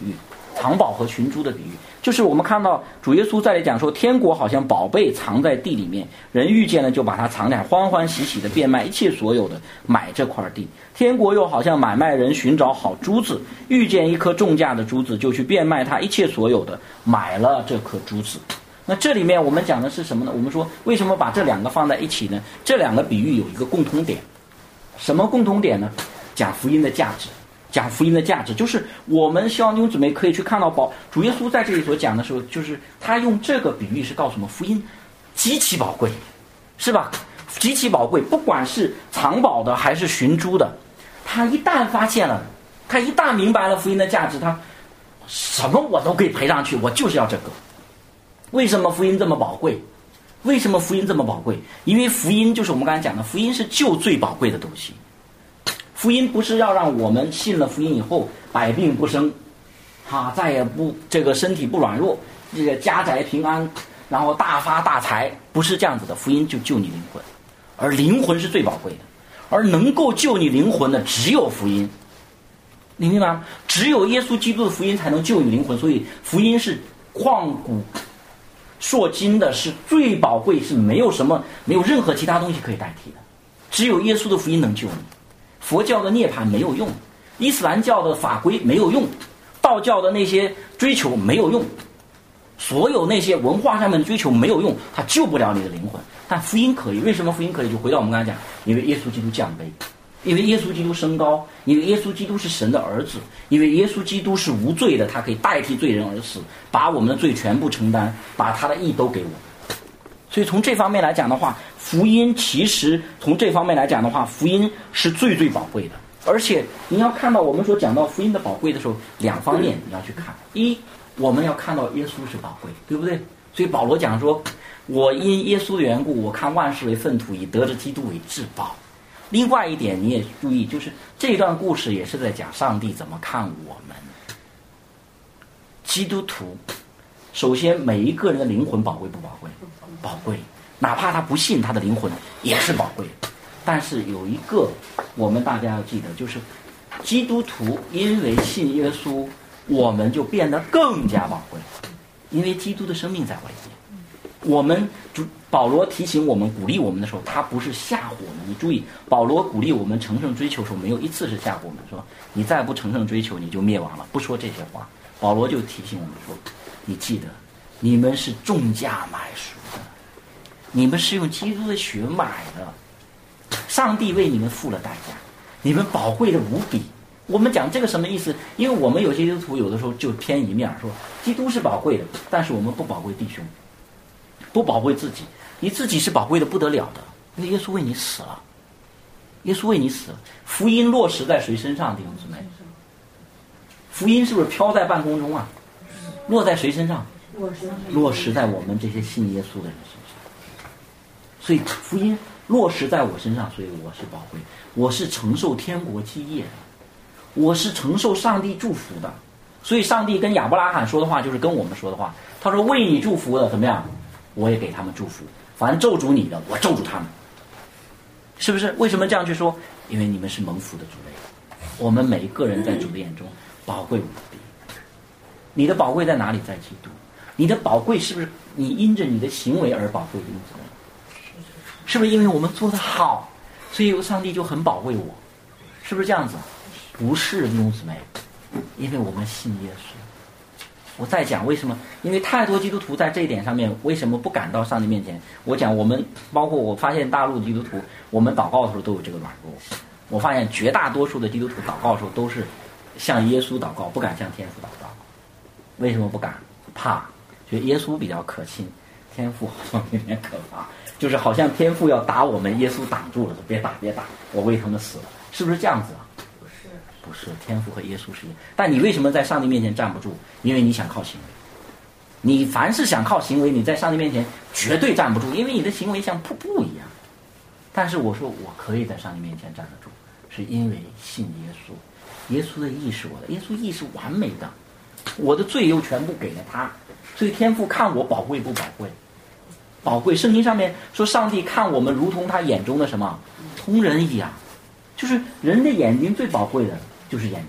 藏宝和寻珠的比喻，就是我们看到主耶稣在这里讲说，天国好像宝贝藏在地里面，人遇见了就把它藏起来，欢欢喜喜的变卖一切所有的买这块地。天国又好像买卖人寻找好珠子，遇见一颗重价的珠子，就去变卖他一切所有的，买了这颗珠子。那这里面我们讲的是什么呢？我们说为什么把这两个放在一起呢？这两个比喻有一个共同点，什么共同点呢？讲福音的价值。讲福音的价值，就是我们希望弟兄姊妹可以去看到主耶稣在这里所讲的时候，就是他用这个比喻是告诉我们福音极其宝贵，是吧？极其宝贵，不管是藏宝的还是寻珠的，他一旦发现了，他一旦明白了福音的价值，他什么我都可以赔上去，我就是要这个。为什么福音这么宝贵？为什么福音这么宝贵？因为福音就是我们刚才讲的，福音是救最宝贵的东西。福音不是要让我们信了福音以后百病不生，再也不这个身体不软弱，这个家宅平安，然后大发大财，不是这样子的。福音就救你灵魂，而灵魂是最宝贵的，而能够救你灵魂的只有福音，你明白吗？只有耶稣基督的福音才能救你灵魂，所以福音是旷古烁今的，是最宝贵，是没有任何其他东西可以代替的，只有耶稣的福音能救你。佛教的涅槃没有用，伊斯兰教的法规没有用，道教的那些追求没有用，所有那些文化上面的追求没有用，它救不了你的灵魂。但福音可以，为什么福音可以？就回到我们刚才讲，因为耶稣基督降卑，因为耶稣基督升高，因为耶稣基督是神的儿子，因为耶稣基督是无罪的，他可以代替罪人而死，把我们的罪全部承担，把他的义都给我们。所以从这方面来讲的话，福音其实从这方面来讲的话，福音是最最宝贵的。而且你要看到我们所讲到福音的宝贵的时候，两方面你要去看。一，我们要看到耶稣是宝贵，对不对？所以保罗讲说，我因耶稣的缘故，我看万事为粪土，以得着基督为至宝。另外一点你也注意，就是这段故事也是在讲上帝怎么看我们基督徒。首先每一个人的灵魂宝贵不宝贵？宝贵，哪怕他不信，他的灵魂也是宝贵。但是有一个我们大家要记得，就是基督徒因为信耶稣，我们就变得更加宝贵，因为基督的生命在我里面。我们保罗提醒我们，鼓励我们的时候，他不是吓唬我们。你注意，保罗鼓励我们乘胜追求的时候，没有一次是吓唬我们，说你再不乘胜追求，你就灭亡了，不说这些话。保罗就提醒我们说，你记得，你们是重价买赎的，你们是用基督的血买的，上帝为你们付了代价，你们宝贵的无比。我们讲这个什么意思？因为我们有些基督徒有的时候就偏一面，说基督是宝贵的，但是我们不宝贵弟兄，不宝贵自己。你自己是宝贵的不得了的，因为耶稣为你死了，耶稣为你死了。福音落实在谁身上，弟兄姊妹？福音是不是飘在半空中啊？落在谁身上？落实在我们这些信耶稣的人身上。所以福音落实在我身上，所以我是宝贵，我是承受天国基业的，我是承受上帝祝福的。所以上帝跟亚伯拉罕说的话就是跟我们说的话，他说为你祝福的怎么样，我也给他们祝福，凡咒诅你的，我咒诅他们。是不是？为什么这样去说？因为你们是蒙福的族类，我们每一个人在主的眼中宝贵无比。你的宝贵在哪里？在基督。你的宝贵是不是你因着你的行为而宝贵的？是不是因为我们做得好，所以上帝就很宝贵我？是不是这样子？不是，弟兄姊妹，因为我们信耶稣。我再讲为什么？因为太多基督徒在这一点上面为什么不敢到上帝面前？我讲我们包括我发现大陆的基督徒，我们祷告的时候都有这个软弱。我发现绝大多数的基督徒祷告的时候都是向耶稣祷告，不敢向天父祷告。为什么不敢？怕，觉得耶稣比较可亲，天父好像有点可怕，就是好像天父要打我们，耶稣挡住了，说别打别打，我为他们死了，是不是这样子啊？不是，天父和耶稣是一样。但你为什么在上帝面前站不住？因为你想靠行为。你凡是想靠行为，你在上帝面前绝对站不住，因为你的行为像瀑布一样。但是我说我可以在上帝面前站得住，是因为信耶稣。耶稣的义是我的，耶稣义是完美的，我的罪又全部给了他，所以天父看我宝贵不宝贵？宝贵。圣经上面说上帝看我们如同他眼中的什么？瞳人一样。就是人的眼睛最宝贵的就是眼睛，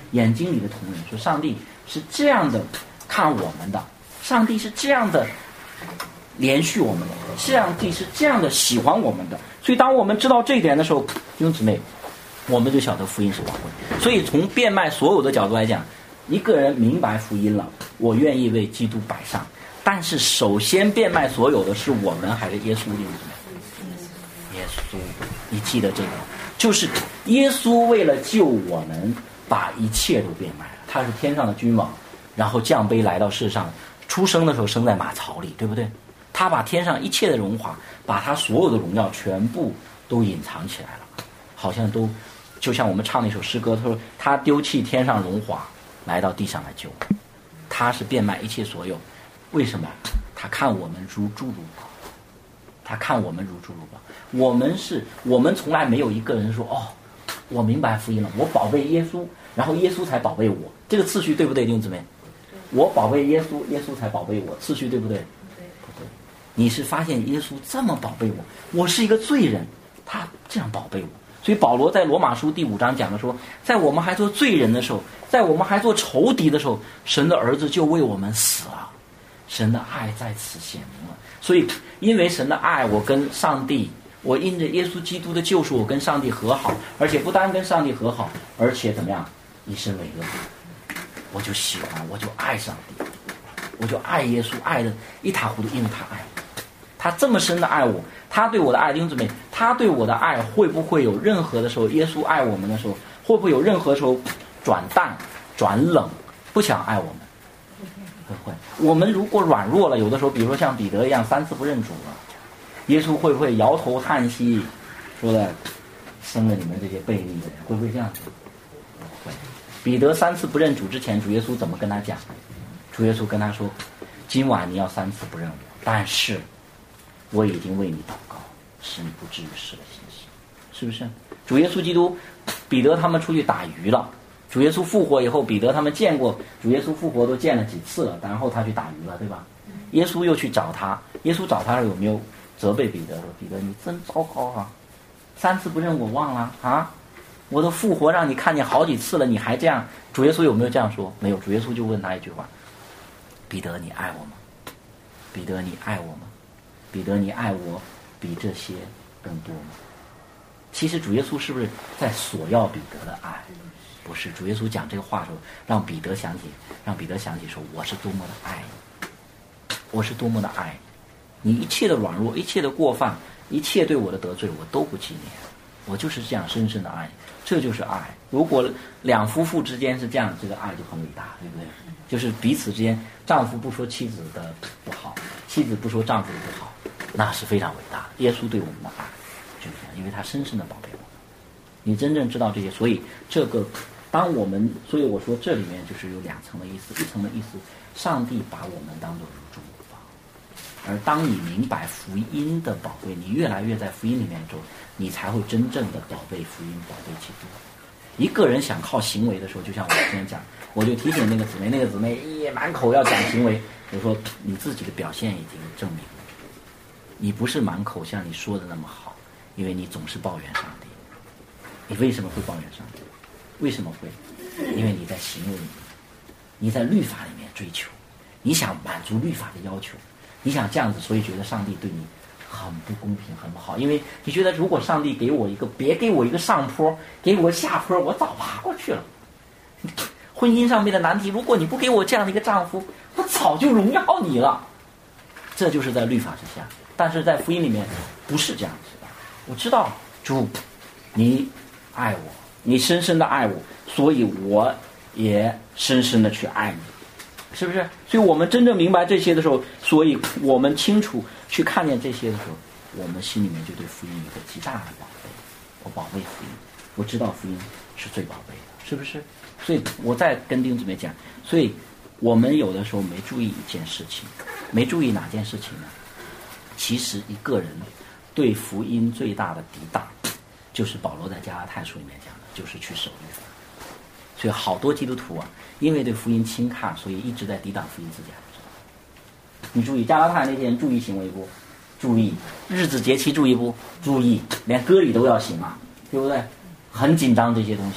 眼睛里的瞳人，说上帝是这样的看我们的，上帝是这样的连续我们的，上帝是这样的喜欢我们的。所以当我们知道这一点的时候，弟兄姊妹，我们就晓得福音是宝贵。所以从变卖所有的角度来讲，一个人明白福音了，我愿意为基督摆上，但是首先变卖所有的是我们还是耶稣？弟兄姊妹，耶稣，你记得这个，就是耶稣为了救我们，把一切都变卖了。他是天上的君王，然后降卑来到世上，出生的时候生在马槽里，对不对？他把天上一切的荣华，把他所有的荣耀全部都隐藏起来了，好像都就像我们唱那首诗歌，他说他丢弃天上荣华，来到地上来救我们。他是变卖一切所有，为什么？他看我们如珠如宝，他看我们如珠如宝。我们从来没有一个人说我明白福音了，我宝贝耶稣，然后耶稣才宝贝我，这个次序对不对，弟兄姊妹？我宝贝耶稣，耶稣才宝贝我，次序对不对？不对。你是发现耶稣这么宝贝我，我是一个罪人，他这样宝贝我。所以保罗在罗马书第5章讲的说，在我们还做罪人的时候，在我们还做仇敌的时候，神的儿子就为我们死了，神的爱在此显明了。所以因为神的爱，我跟上帝，我因着耶稣基督的救赎，我跟上帝和好，而且不单跟上帝和好，而且怎么样，以身为乐，我就喜欢，我就爱上帝，我就爱耶稣，爱的一塌糊涂，因为他爱我，他这么深的爱我，他对我的爱，弟兄姊妹，他对我的爱会不会有任何的时候，耶稣爱我们的时候，会不会有任何时候转淡、转冷，不想爱我们？会。我们如果软弱了，有的时候，比如说像彼得一样3次不认主了，耶稣会不会摇头叹息，说的生了你们这些悖逆的人，会不会这样子？会。彼得3次不认主之前，主耶稣怎么跟他讲？主耶稣跟他说，今晚你要3次不认我，但是我已经为你祷告，使你不至于失了信心，是不是？主耶稣基督，彼得他们出去打鱼了，主耶稣复活以后，彼得他们见过主耶稣复活都见了几次了，然后他去打鱼了，对吧？耶稣又去找他，耶稣找他有没有责备彼得说，彼得你真糟糕啊，3次不认我忘了啊，我的复活让你看见好几次了，你还这样？主耶稣有没有这样说？没有。主耶稣就问他一句话，彼得你爱我吗？彼得你爱我吗？彼得你爱我比这些更多吗？其实主耶稣是不是在索要彼得的爱？不是。主耶稣讲这个话的时候，让彼得想起说，我是多么的爱你，我是多么的爱你，你一切的软弱，一切的过犯，一切对我的得罪，我都不纪念，我就是这样深深的爱你，这就是爱。如果两夫妇之间是这样，这个爱就很伟大，对不对？就是彼此之间，丈夫不说妻子的不好，妻子不说丈夫的不好，那是非常伟大的。耶稣对我们的爱就是这样，因为他深深的宝贝我们。你真正知道这些，所以这个所以我说这里面就是有2层的意思。一层的意思，上帝把我们当作如珠如宝，而当你明白福音的宝贵，你越来越在福音里面之后，你才会真正的宝贝福音，宝贝基督。一个人想靠行为的时候，就像我之前讲，我就提醒那个姊妹也满口要讲行为，我说你自己的表现已经证明了，你不是满口像你说的那么好，因为你总是抱怨上帝。你为什么会抱怨上帝？为什么会？因为你在行为里面，你在律法里面追求，你想满足律法的要求，你想这样子，所以觉得上帝对你很不公平，很不好。因为你觉得如果上帝别给我一个上坡，给我下坡，我早爬过去了。婚姻上面的难题，如果你不给我这样的一个丈夫，我早就荣耀你了。这就是在律法之下，但是在福音里面不是这样子的。我知道主，你爱我，你深深的爱我，所以我也深深的去爱你，是不是？所以我们真正明白这些的时候，所以我们清楚去看见这些的时候，我们心里面就对福音有一个极大的宝贝。我宝贝福音，我知道福音是最宝贝的，是不是？所以我再跟弟兄姊妹讲，所以我们有的时候没注意一件事情，没注意哪件事情呢？其实一个人对福音最大的抵挡，就是保罗在加拉太书里面讲的，就是去守律法。所以好多基督徒啊，因为对福音轻看，所以一直在抵挡福音，自己还不知道。你注意加拉太那些人注意行为不？注意日子节期注意不？注意，连割礼都要行啊，对不对？很紧张这些东西，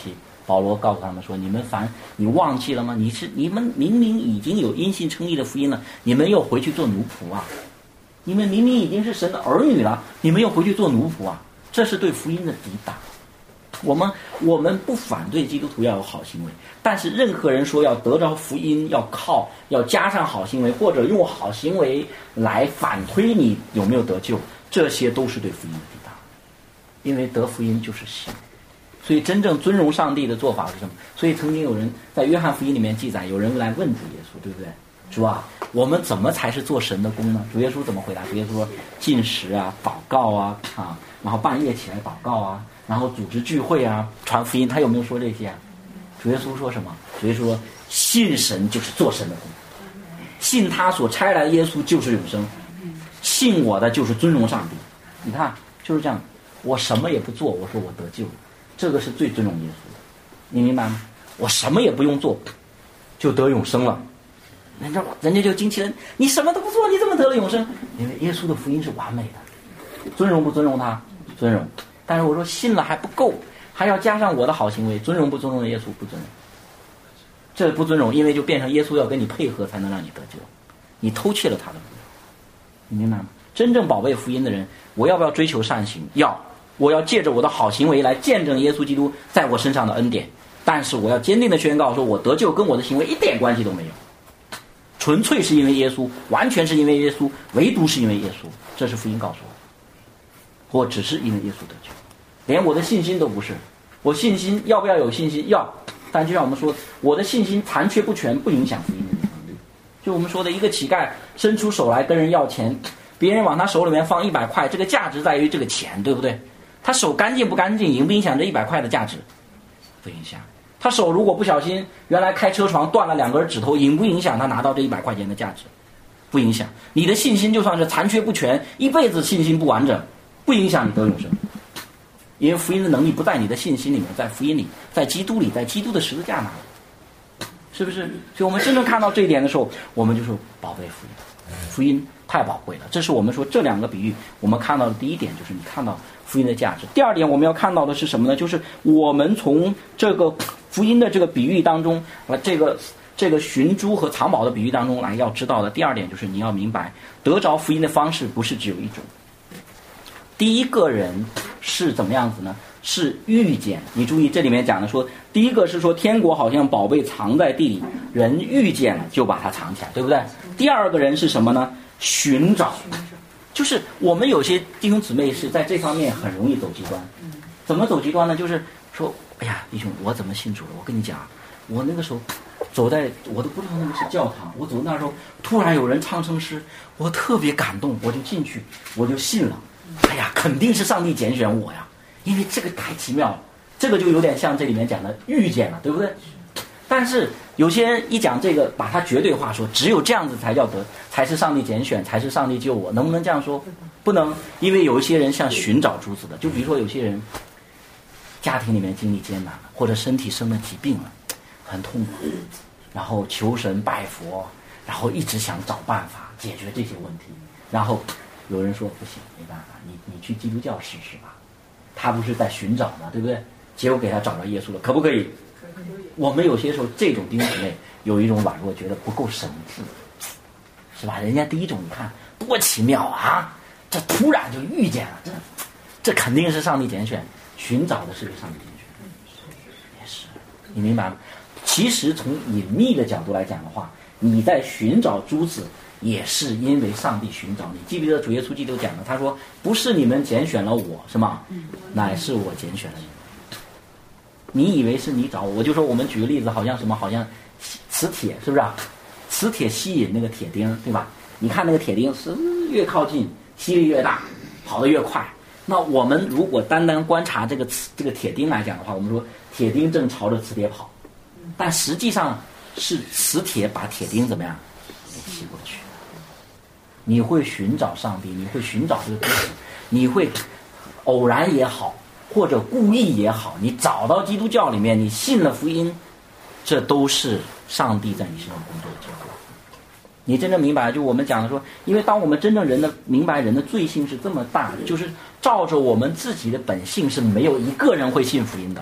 保罗告诉他们说，你忘记了吗？你们明明已经有因信称义的福音了，你们又回去做奴仆啊！你们明明已经是神的儿女了，你们又回去做奴仆啊！这是对福音的抵挡。我们不反对基督徒要有好行为，但是任何人说要得着福音，要加上好行为，或者用好行为来反推你有没有得救，这些都是对福音的抵挡。因为得福音就是信，所以真正尊荣上帝的做法是什么？所以曾经有人在约翰福音里面记载，有人来问主耶稣，对不对？主啊，我们怎么才是做神的工呢？主耶稣怎么回答？主耶稣说：禁食啊，祷告啊，然后半夜起来祷告啊，然后组织聚会啊，传福音。他有没有说这些啊？主耶稣说什么？主耶稣说：信神就是做神的工，信他所差来的耶稣就是永生，信我的就是尊荣上帝。你看，就是这样。我什么也不做，我说我得救了，这个是最尊荣耶稣的，你明白吗？我什么也不用做，就得永生了。人家就惊奇了，你什么都不做，你怎么得了永生？因为耶稣的福音是完美的，尊荣不尊荣他？尊荣。但是我说信了还不够，还要加上我的好行为，尊荣不尊荣的耶稣？不尊荣。这不尊荣，因为就变成耶稣要跟你配合才能让你得救，你偷窃了他的福音，你明白吗？真正宝贝福音的人，我要不要追求善行？我要借着我的好行为来见证耶稣基督在我身上的恩典，但是我要坚定的宣告说，我得救跟我的行为一点关系都没有，纯粹是因为耶稣，完全是因为耶稣，唯独是因为耶稣，这是福音告诉我。我只是因为耶稣得救，连我的信心都不是。我信心要不要有信心？要，但就像我们说，我的信心残缺不全，不影响福音的能力。就我们说的，一个乞丐伸出手来跟人要钱，别人往他手里面放100块，这个价值在于这个钱，对不对？他手干净不干净，影不影响这100块的价值？不影响。他手如果不小心，原来开车床断了2根指头，影不影响他拿到这100块钱的价值？不影响。你的信心就算是残缺不全，一辈子信心不完整，不影响你得永生。因为福音的能力不在你的信心里面，在福音里，在基督里，在基督的十字架那里，是不是？所以我们真正看到这一点的时候，我们就是宝贝福音。福音太宝贵了，这是我们说这2个比喻我们看到的第一点，就是你看到福音的价值。第二点我们要看到的是什么呢？就是我们从这个福音的这个比喻当中，这个寻珠和藏宝的比喻当中来要知道的第二点，就是你要明白得着福音的方式不是只有一种。第一个人是怎么样子呢？是遇见。你注意这里面讲的说，第一个是说天国好像宝贝藏在地里，人遇见了就把它藏起来，对不对？第二个人是什么呢？寻找。就是我们有些弟兄姊妹是在这方面很容易走极端。怎么走极端呢？就是说，哎呀，弟兄，我怎么信主了？我跟你讲，我那个时候走在，我都不知道那个是教堂，我走那时候突然有人唱圣诗，我特别感动，我就进去，我就信了。哎呀，肯定是上帝拣选我呀，因为这个太奇妙了，这个就有点像这里面讲的遇见了，对不对？但是有些人一讲这个，把它绝对化，说只有这样子才叫得，才是上帝拣选，才是上帝救我，能不能这样说？不能，因为有一些人像寻找珠子的，就比如说有些人家庭里面经历艰难了，或者身体生了疾病了，很痛苦，然后求神拜佛，然后一直想找办法解决这些问题，然后有人说不行，没办法，你去基督教试试吧，他不是在寻找吗？对不对？结果给他找到耶稣了，可不可以？我们有些时候这种弟兄姊妹有一种软弱，觉得不够神智，是吧？人家第一种你看多奇妙啊，这突然就遇见了，这肯定是上帝拣选，寻找的是被上帝拣选，也是，你明白吗？其实从隐秘的角度来讲的话，你在寻找珠子也是因为上帝寻找你。记不记得主耶稣基督讲的？他说不是你们拣选了我，是吗？乃是我拣选了你们。你以为是你找我，我就说我们举个例子，好像什么，好像磁铁，是不是啊？磁铁吸引那个铁钉，对吧？你看那个铁钉是越靠近吸力越大，跑得越快。那我们如果单单观察这个铁钉来讲的话，我们说铁钉正朝着磁铁跑，但实际上是磁铁把铁钉怎么样给吸过去。你会寻找上帝，你会寻找这个东西，你会偶然也好，或者故意也好，你找到基督教里面，你信了福音，这都是上帝在你身上工作的结果。你真正明白，就我们讲的说，因为当我们真正明白人的罪性是这么大，就是照着我们自己的本性是没有一个人会信福音的，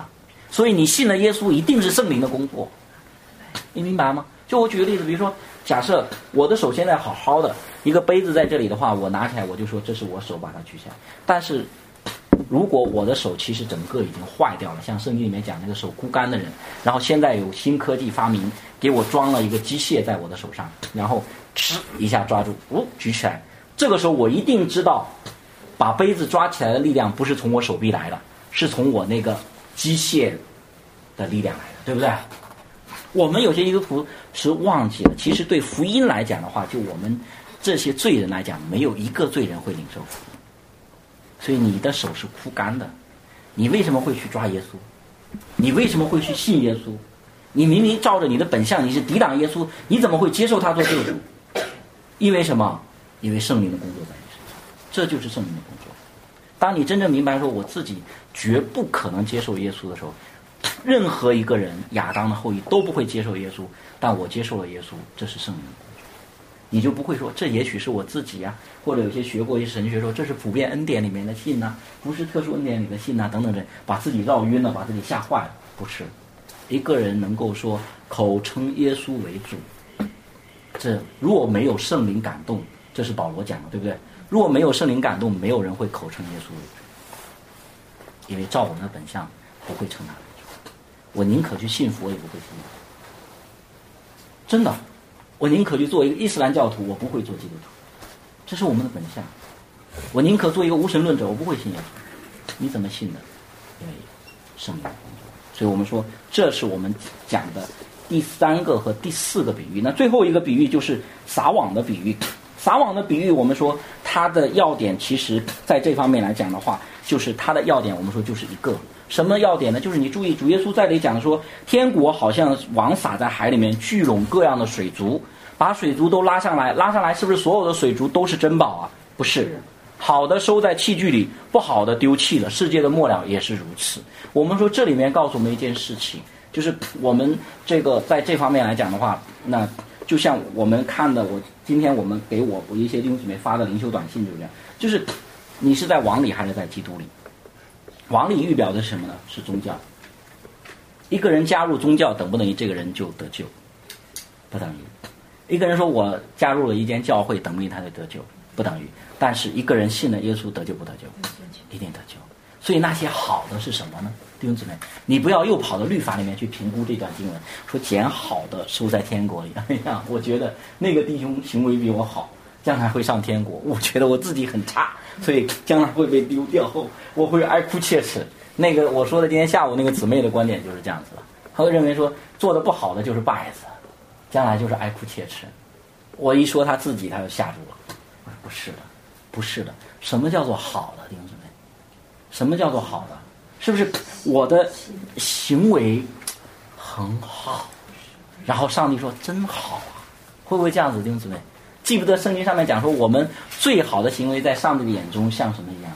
所以你信了耶稣，一定是圣灵的工作，你明白吗？就我举个例子，比如说，假设我的手现在好好的，一个杯子在这里的话，我拿起来我就说这是我手把它举起来。但是如果我的手其实整个已经坏掉了，像圣经里面讲那个手枯干的人，然后现在有新科技发明，给我装了一个机械在我的手上，然后哧一下抓住，举起来。这个时候我一定知道，把杯子抓起来的力量不是从我手臂来的，是从我那个机械的力量来的，对不对？我们有些基督徒是忘记了，其实对福音来讲的话，就我们这些罪人来讲，没有一个罪人会领受福音。所以你的手是枯干的，你为什么会去抓耶稣？你为什么会去信耶稣？你明明照着你的本相，你是抵挡耶稣，你怎么会接受他做救主？因为什么？因为圣灵的工作在你身上，这就是圣灵的工作。当你真正明白说我自己绝不可能接受耶稣的时候，任何一个人亚当的后裔都不会接受耶稣，但我接受了耶稣，这是圣灵的工作。你就不会说这也许是我自己啊，或者有些学过一些神学说这是普遍恩典里面的信呐，不是特殊恩典里的信呐，等等等，把自己绕晕了，把自己吓坏了。不是，一个人能够说口称耶稣为主，这如果没有圣灵感动，这是保罗讲的，对不对？如果没有圣灵感动，没有人会口称耶稣为主，因为照我们的本相不会称他为主。我宁可去信佛，也不会信他。真的，我宁可去做一个伊斯兰教徒，我不会做基督徒，这是我们的本相。我宁可做一个无神论者，我不会信耶稣。你怎么信的？因为圣灵的工作。所以我们说，这是我们讲的第3个和第4个比喻。那最后一个比喻就是撒网的比喻。撒网的比喻，我们说它的要点，其实在这方面来讲的话，就是它的要点，我们说就是一个什么要点呢？就是你注意，主耶稣在这里讲说，天国好像网撒在海里面，聚拢各样的水族，把水族都拉上来，拉上来是不是所有的水族都是珍宝啊？不是，好的收在器具里，不好的丢弃了。世界的末了也是如此。我们说这里面告诉我们一件事情，就是我们这个在这方面来讲的话，那就像我们看的，今天我们给我一些弟兄姊妹发的灵修短信就是这样，就是你是在网里还是在基督里？网里预表的是什么呢？是宗教。一个人加入宗教等不等于这个人就得救？不等于。一个人说我加入了一间教会等不等于他就得救？不等于。但是一个人信了耶稣得救不得救？一定得救。所以那些好的是什么呢？弟兄姊妹，你不要又跑到律法里面去评估这段经文，说捡好的收在天国里。哎呀，我觉得那个弟兄行为比我好，将来会上天国。我觉得我自己很差，所以将来会被丢掉，我会哀哭切齿。那个我说的今天下午那个姊妹的观点就是这样子的，她会认为说做的不好的就是败子，将来就是哀哭切齿。我一说他自己，他就吓住了。不是的，不是的。什么叫做好的，弟兄姊妹？什么叫做好的？是不是我的行为很好，然后上帝说真好啊？会不会这样子，弟兄姊妹？记不得圣经上面讲说，我们最好的行为在上帝的眼中像什么一样？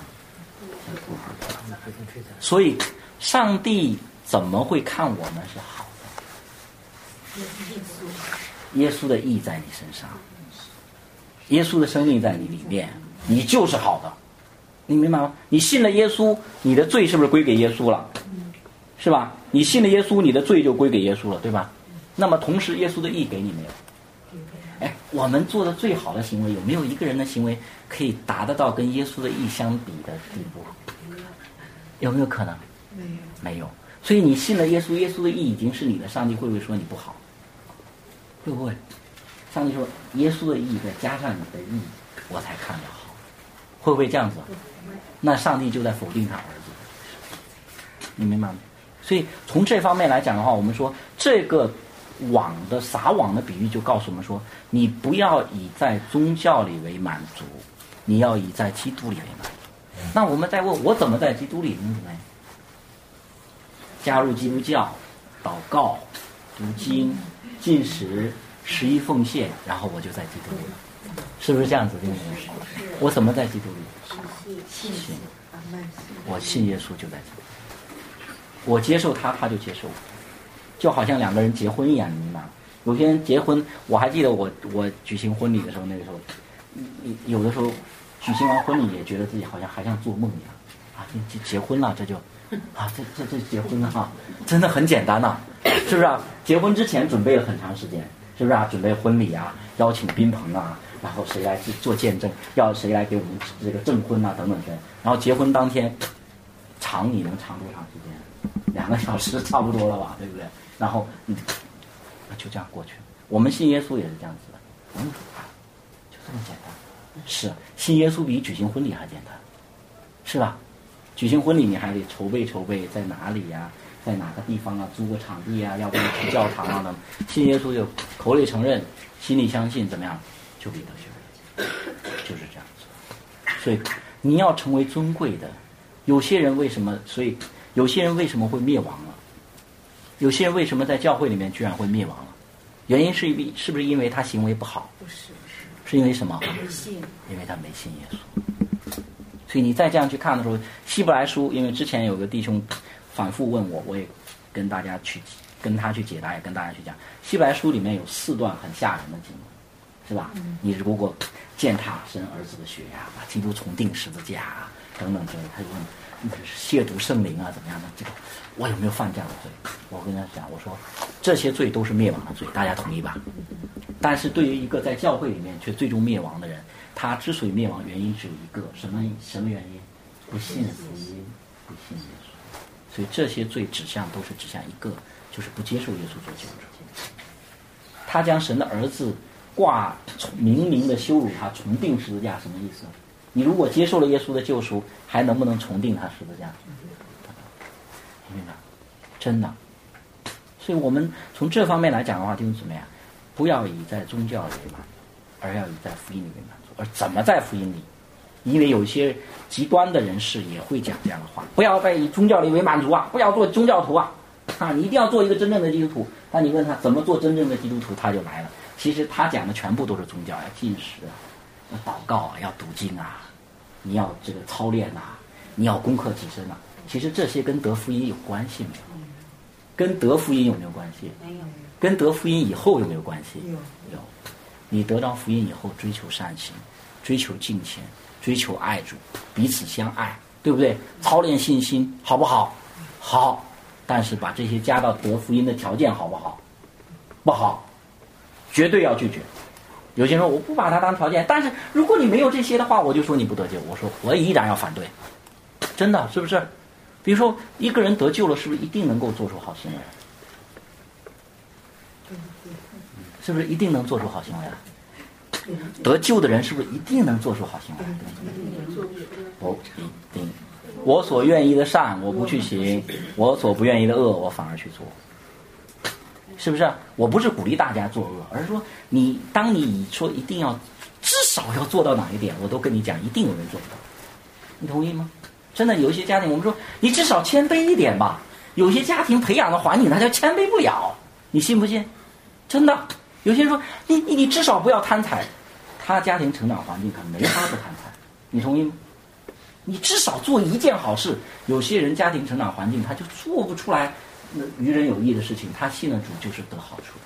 所以上帝怎么会看我们是好的？耶稣的义在你身上，耶稣的生命在你里面，你就是好的。你明白吗？你信了耶稣，你的罪是不是归给耶稣了？是吧？你信了耶稣，你的罪就归给耶稣了，对吧？那么同时耶稣的义给你没有？哎，我们做的最好的行为，有没有一个人的行为可以达得到跟耶稣的义相比的地步？有没有可能？没有。所以你信了耶稣，耶稣的义已经是你的，上帝会不会说你不好？会不会？上帝说耶稣的义再加上你的义，我才看得好。会不会这样子？那上帝就在否定他儿子。你明白吗？所以从这方面来讲的话，我们说这个网的撒网的比喻就告诉我们说，你不要以在宗教里为满足，你要以在基督里为满足。那我们再问，我怎么在基督里呢？加入基督教，祷告、读经、进食、11奉献，然后我就在基督里了，是不是这样子？我怎么在基督里？信，我信耶稣就在基督里，我接受他，他就接受我，就好像两个人结婚一样，你明白吗？有些人结婚，我还记得我举行婚礼的时候，那个时候，有的时候举行完婚礼也觉得自己好像还像做梦一样啊，结婚了，这就啊，这结婚啊，真的很简单呐、是不是啊？结婚之前准备了很长时间，是不是啊？准备婚礼啊，邀请宾朋啊，然后谁来做见证，要谁来给我们这个证婚啊等等等。然后结婚当天，你能长多长时间？2个小时差不多了吧，对不对？然后就这样过去了。我们信耶稣也是这样子的，就这么简单。是信耶稣比举行婚礼还简单，是吧？举行婚礼你还得筹备，在哪里呀、在哪个地方啊？租个场地啊？要不要去教堂啊？等。信耶稣就口里承认，心里相信，怎么样就必得救，就是这样子。所以你要成为尊贵的。有些人为什么会灭亡了？有些人为什么在教会里面居然会灭亡了？原因是不是因为他行为不好？ 不是， 是因为什么？ 没信， 因为他没信耶稣。所以你再这样去看的时候，希伯来书，因为之前有个弟兄反复问我，我也跟他去解答，也跟大家去讲，希伯来书里面有4段很吓人的经文，是吧？你如果践踏神儿子的血呀，把基督重钉十字架啊，等等之类，他就问亵渎圣灵啊，怎么样的？这个我有没有犯这样的罪？我跟他讲，我说这些罪都是灭亡的罪，大家同意吧？但是对于一个在教会里面却最终灭亡的人，他之所以灭亡，原因只有一个，什么原因？不信福音，不信耶稣。所以这些罪都是指向一个，就是不接受耶稣做救主。他将神的儿子明明的羞辱他，重钉十字架，什么意思？你如果接受了耶稣的救赎，还能不能重钉他十字架？明白？真的。所以我们从这方面来讲的话，就是怎么样？不要以在宗教里为满，而要以在福音里为满足。而怎么在福音里？因为有一些极端的人士也会讲这样的话：不要再以宗教里为满足啊，不要做宗教徒啊！你一定要做一个真正的基督徒。那你问他怎么做真正的基督徒，他就来了。其实他讲的全部都是宗教，要禁食啊，要祷告啊，要读经啊，你要这个操练啊，你要攻克己身啊。其实这些跟得福音有关系没有？跟得福音有没有关系？ 没有。 跟得福音以后有没有关系？ 有。 你得到福音以后，追求善行，追求敬虔，追求爱主，彼此相爱，对不对？操练信心，好不好？好。但是把这些加到得福音的条件，好不好？不好，绝对要拒绝。有些人说我不把它当条件，但是如果你没有这些的话，我就说你不得救。我说我依然要反对，真的是不是？比如说一个人得救了，是不是一定能够做出好行为？是不是一定能做出好行为来？得救的人是不是一定能做出好行为来？不一定。我所愿意的善我不去行，我所不愿意的恶我反而去做，是不是？我不是鼓励大家作恶，而是说当你说一定要至少要做到哪一点，我都跟你讲，一定有人做不到，你同意吗？真的有一些家庭，我们说你至少谦卑一点吧。有些家庭培养的环境，他就谦卑不了，你信不信？真的，有些人说你至少不要贪财，他家庭成长环境可能没法不贪财，你同意吗？你至少做一件好事。有些人家庭成长环境他就做不出来于人有益的事情，他信了主就是得好处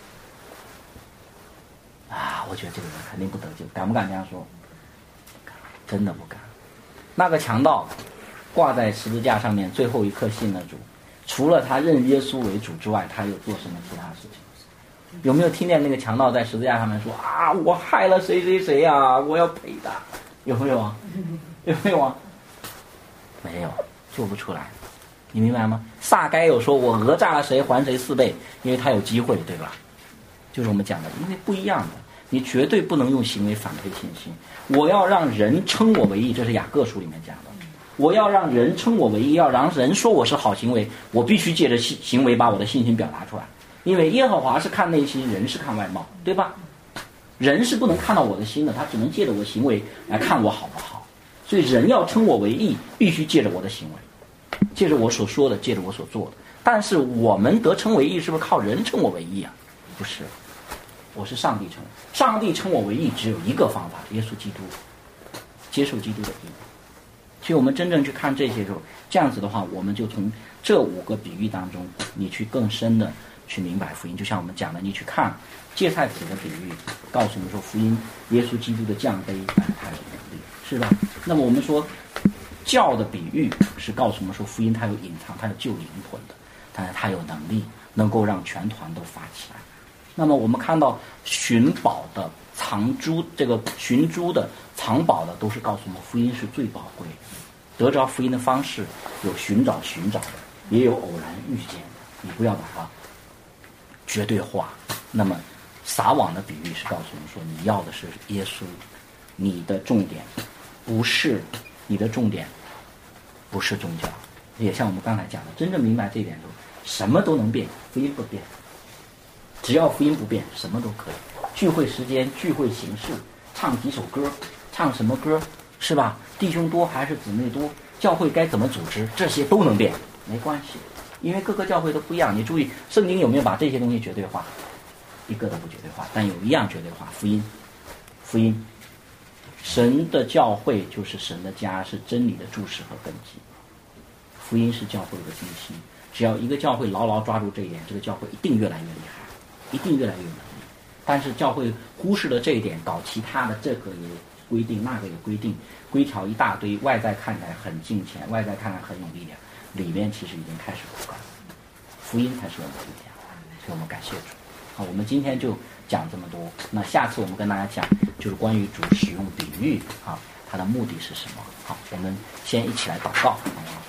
啊！我觉得这个人肯定不得救，敢不敢这样说？真的不敢。那个强盗挂在十字架上面，最后一刻信了主，除了他认耶稣为主之外，他又做什么其他事情？有没有听见那个强盗在十字架上面说啊，我害了谁谁谁啊，我要赔他？有没有啊？有没有啊？没有，做不出来，你明白吗？撒该有说我讹诈了谁还谁4倍，因为他有机会，对吧？就是我们讲的，因为不一样的，你绝对不能用行为反对信心。我要让人称我为义，这是雅各书里面讲的。我要让人称我为义，要让人说我是好行为，我必须借着行为把我的信心表达出来。因为耶和华是看内心，人是看外貌，对吧？人是不能看到我的心的，他只能借着我行为来看我好不好。所以人要称我为义，必须借着我的行为，借着我所说的，借着我所做的。但是我们得称为义，是不是靠人称我为义啊？不是，我是上帝称。上帝称我为义只有一个方法，耶稣基督，接受基督的义。所以我们真正去看这些时候，这样子的话，我们就从这5个比喻当中，你去更深的去明白福音。就像我们讲的，你去看芥菜籽的比喻，告诉我们说福音，耶稣基督的降卑，他有能力，是吧？那么我们说教的比喻是告诉我们说，福音它有隐藏，它有救灵魂的，但是它有能力能够让全团都发起来。那么我们看到寻宝的藏珠，这个寻珠的藏宝的，都是告诉我们福音是最宝贵的。得着福音的方式有寻找的，也有偶然遇见的，你不要把它绝对化。那么撒网的比喻是告诉我们说，你要的是耶稣，你的重点不是宗教。也像我们刚才讲的，真正明白这一点之后，什么都能变，福音不变。只要福音不变，什么都可以。聚会时间、聚会形式，唱几首歌，唱什么歌，是吧？弟兄多还是姊妹多，教会该怎么组织，这些都能变，没关系，因为各个教会都不一样。你注意，圣经有没有把这些东西绝对化？一个都不绝对化，但有一样绝对化，福音。神的教会就是神的家，是真理的柱石和根基。福音是教会的中心，只要一个教会牢牢抓住这一点，这个教会一定越来越厉害，一定越来越有能力。但是教会忽视了这一点，搞其他的，这个也规定，那个也规定，规条一大堆，外在看起来很敬虔，外在看来很有力量，里面其实已经开始不干了。福音才是我们的力量，所以我们感谢主。好，我们今天就讲这么多。那下次我们跟大家讲，就是关于主使用比喻啊，它的目的是什么？好，我们先一起来祷告，好不好？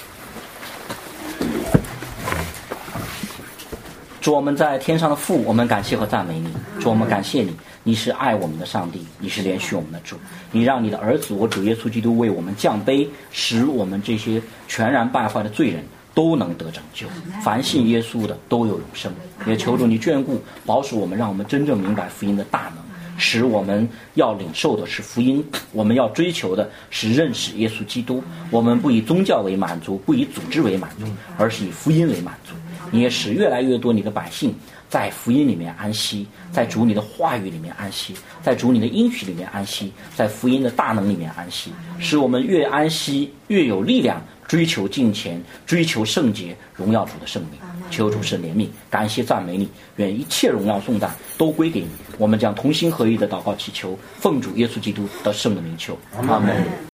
主，我们在天上的父，我们感谢和赞美你。主，我们感谢你，你是爱我们的上帝，你是怜恤我们的主，你让你的儿子我主耶稣基督为我们降杯，使我们这些全然败坏的罪人都能得拯救，凡信耶稣的都有永生。也求主你眷顾保守我们，让我们真正明白福音的大能，使我们要领受的是福音，我们要追求的是认识耶稣基督。我们不以宗教为满足，不以组织为满足，而是以福音为满足。你也使越来越多你的百姓在福音里面安息，在主你的话语里面安息，在主你的应许里面安息，在福音的大能里面安息，使我们越安息越有力量追求敬虔，追求圣洁，荣耀主的圣名。求主神怜悯，感谢赞美你，愿一切荣耀颂赞都归给你。我们将同心合意的祷告祈求，奉主耶稣基督的圣的名求，阿门。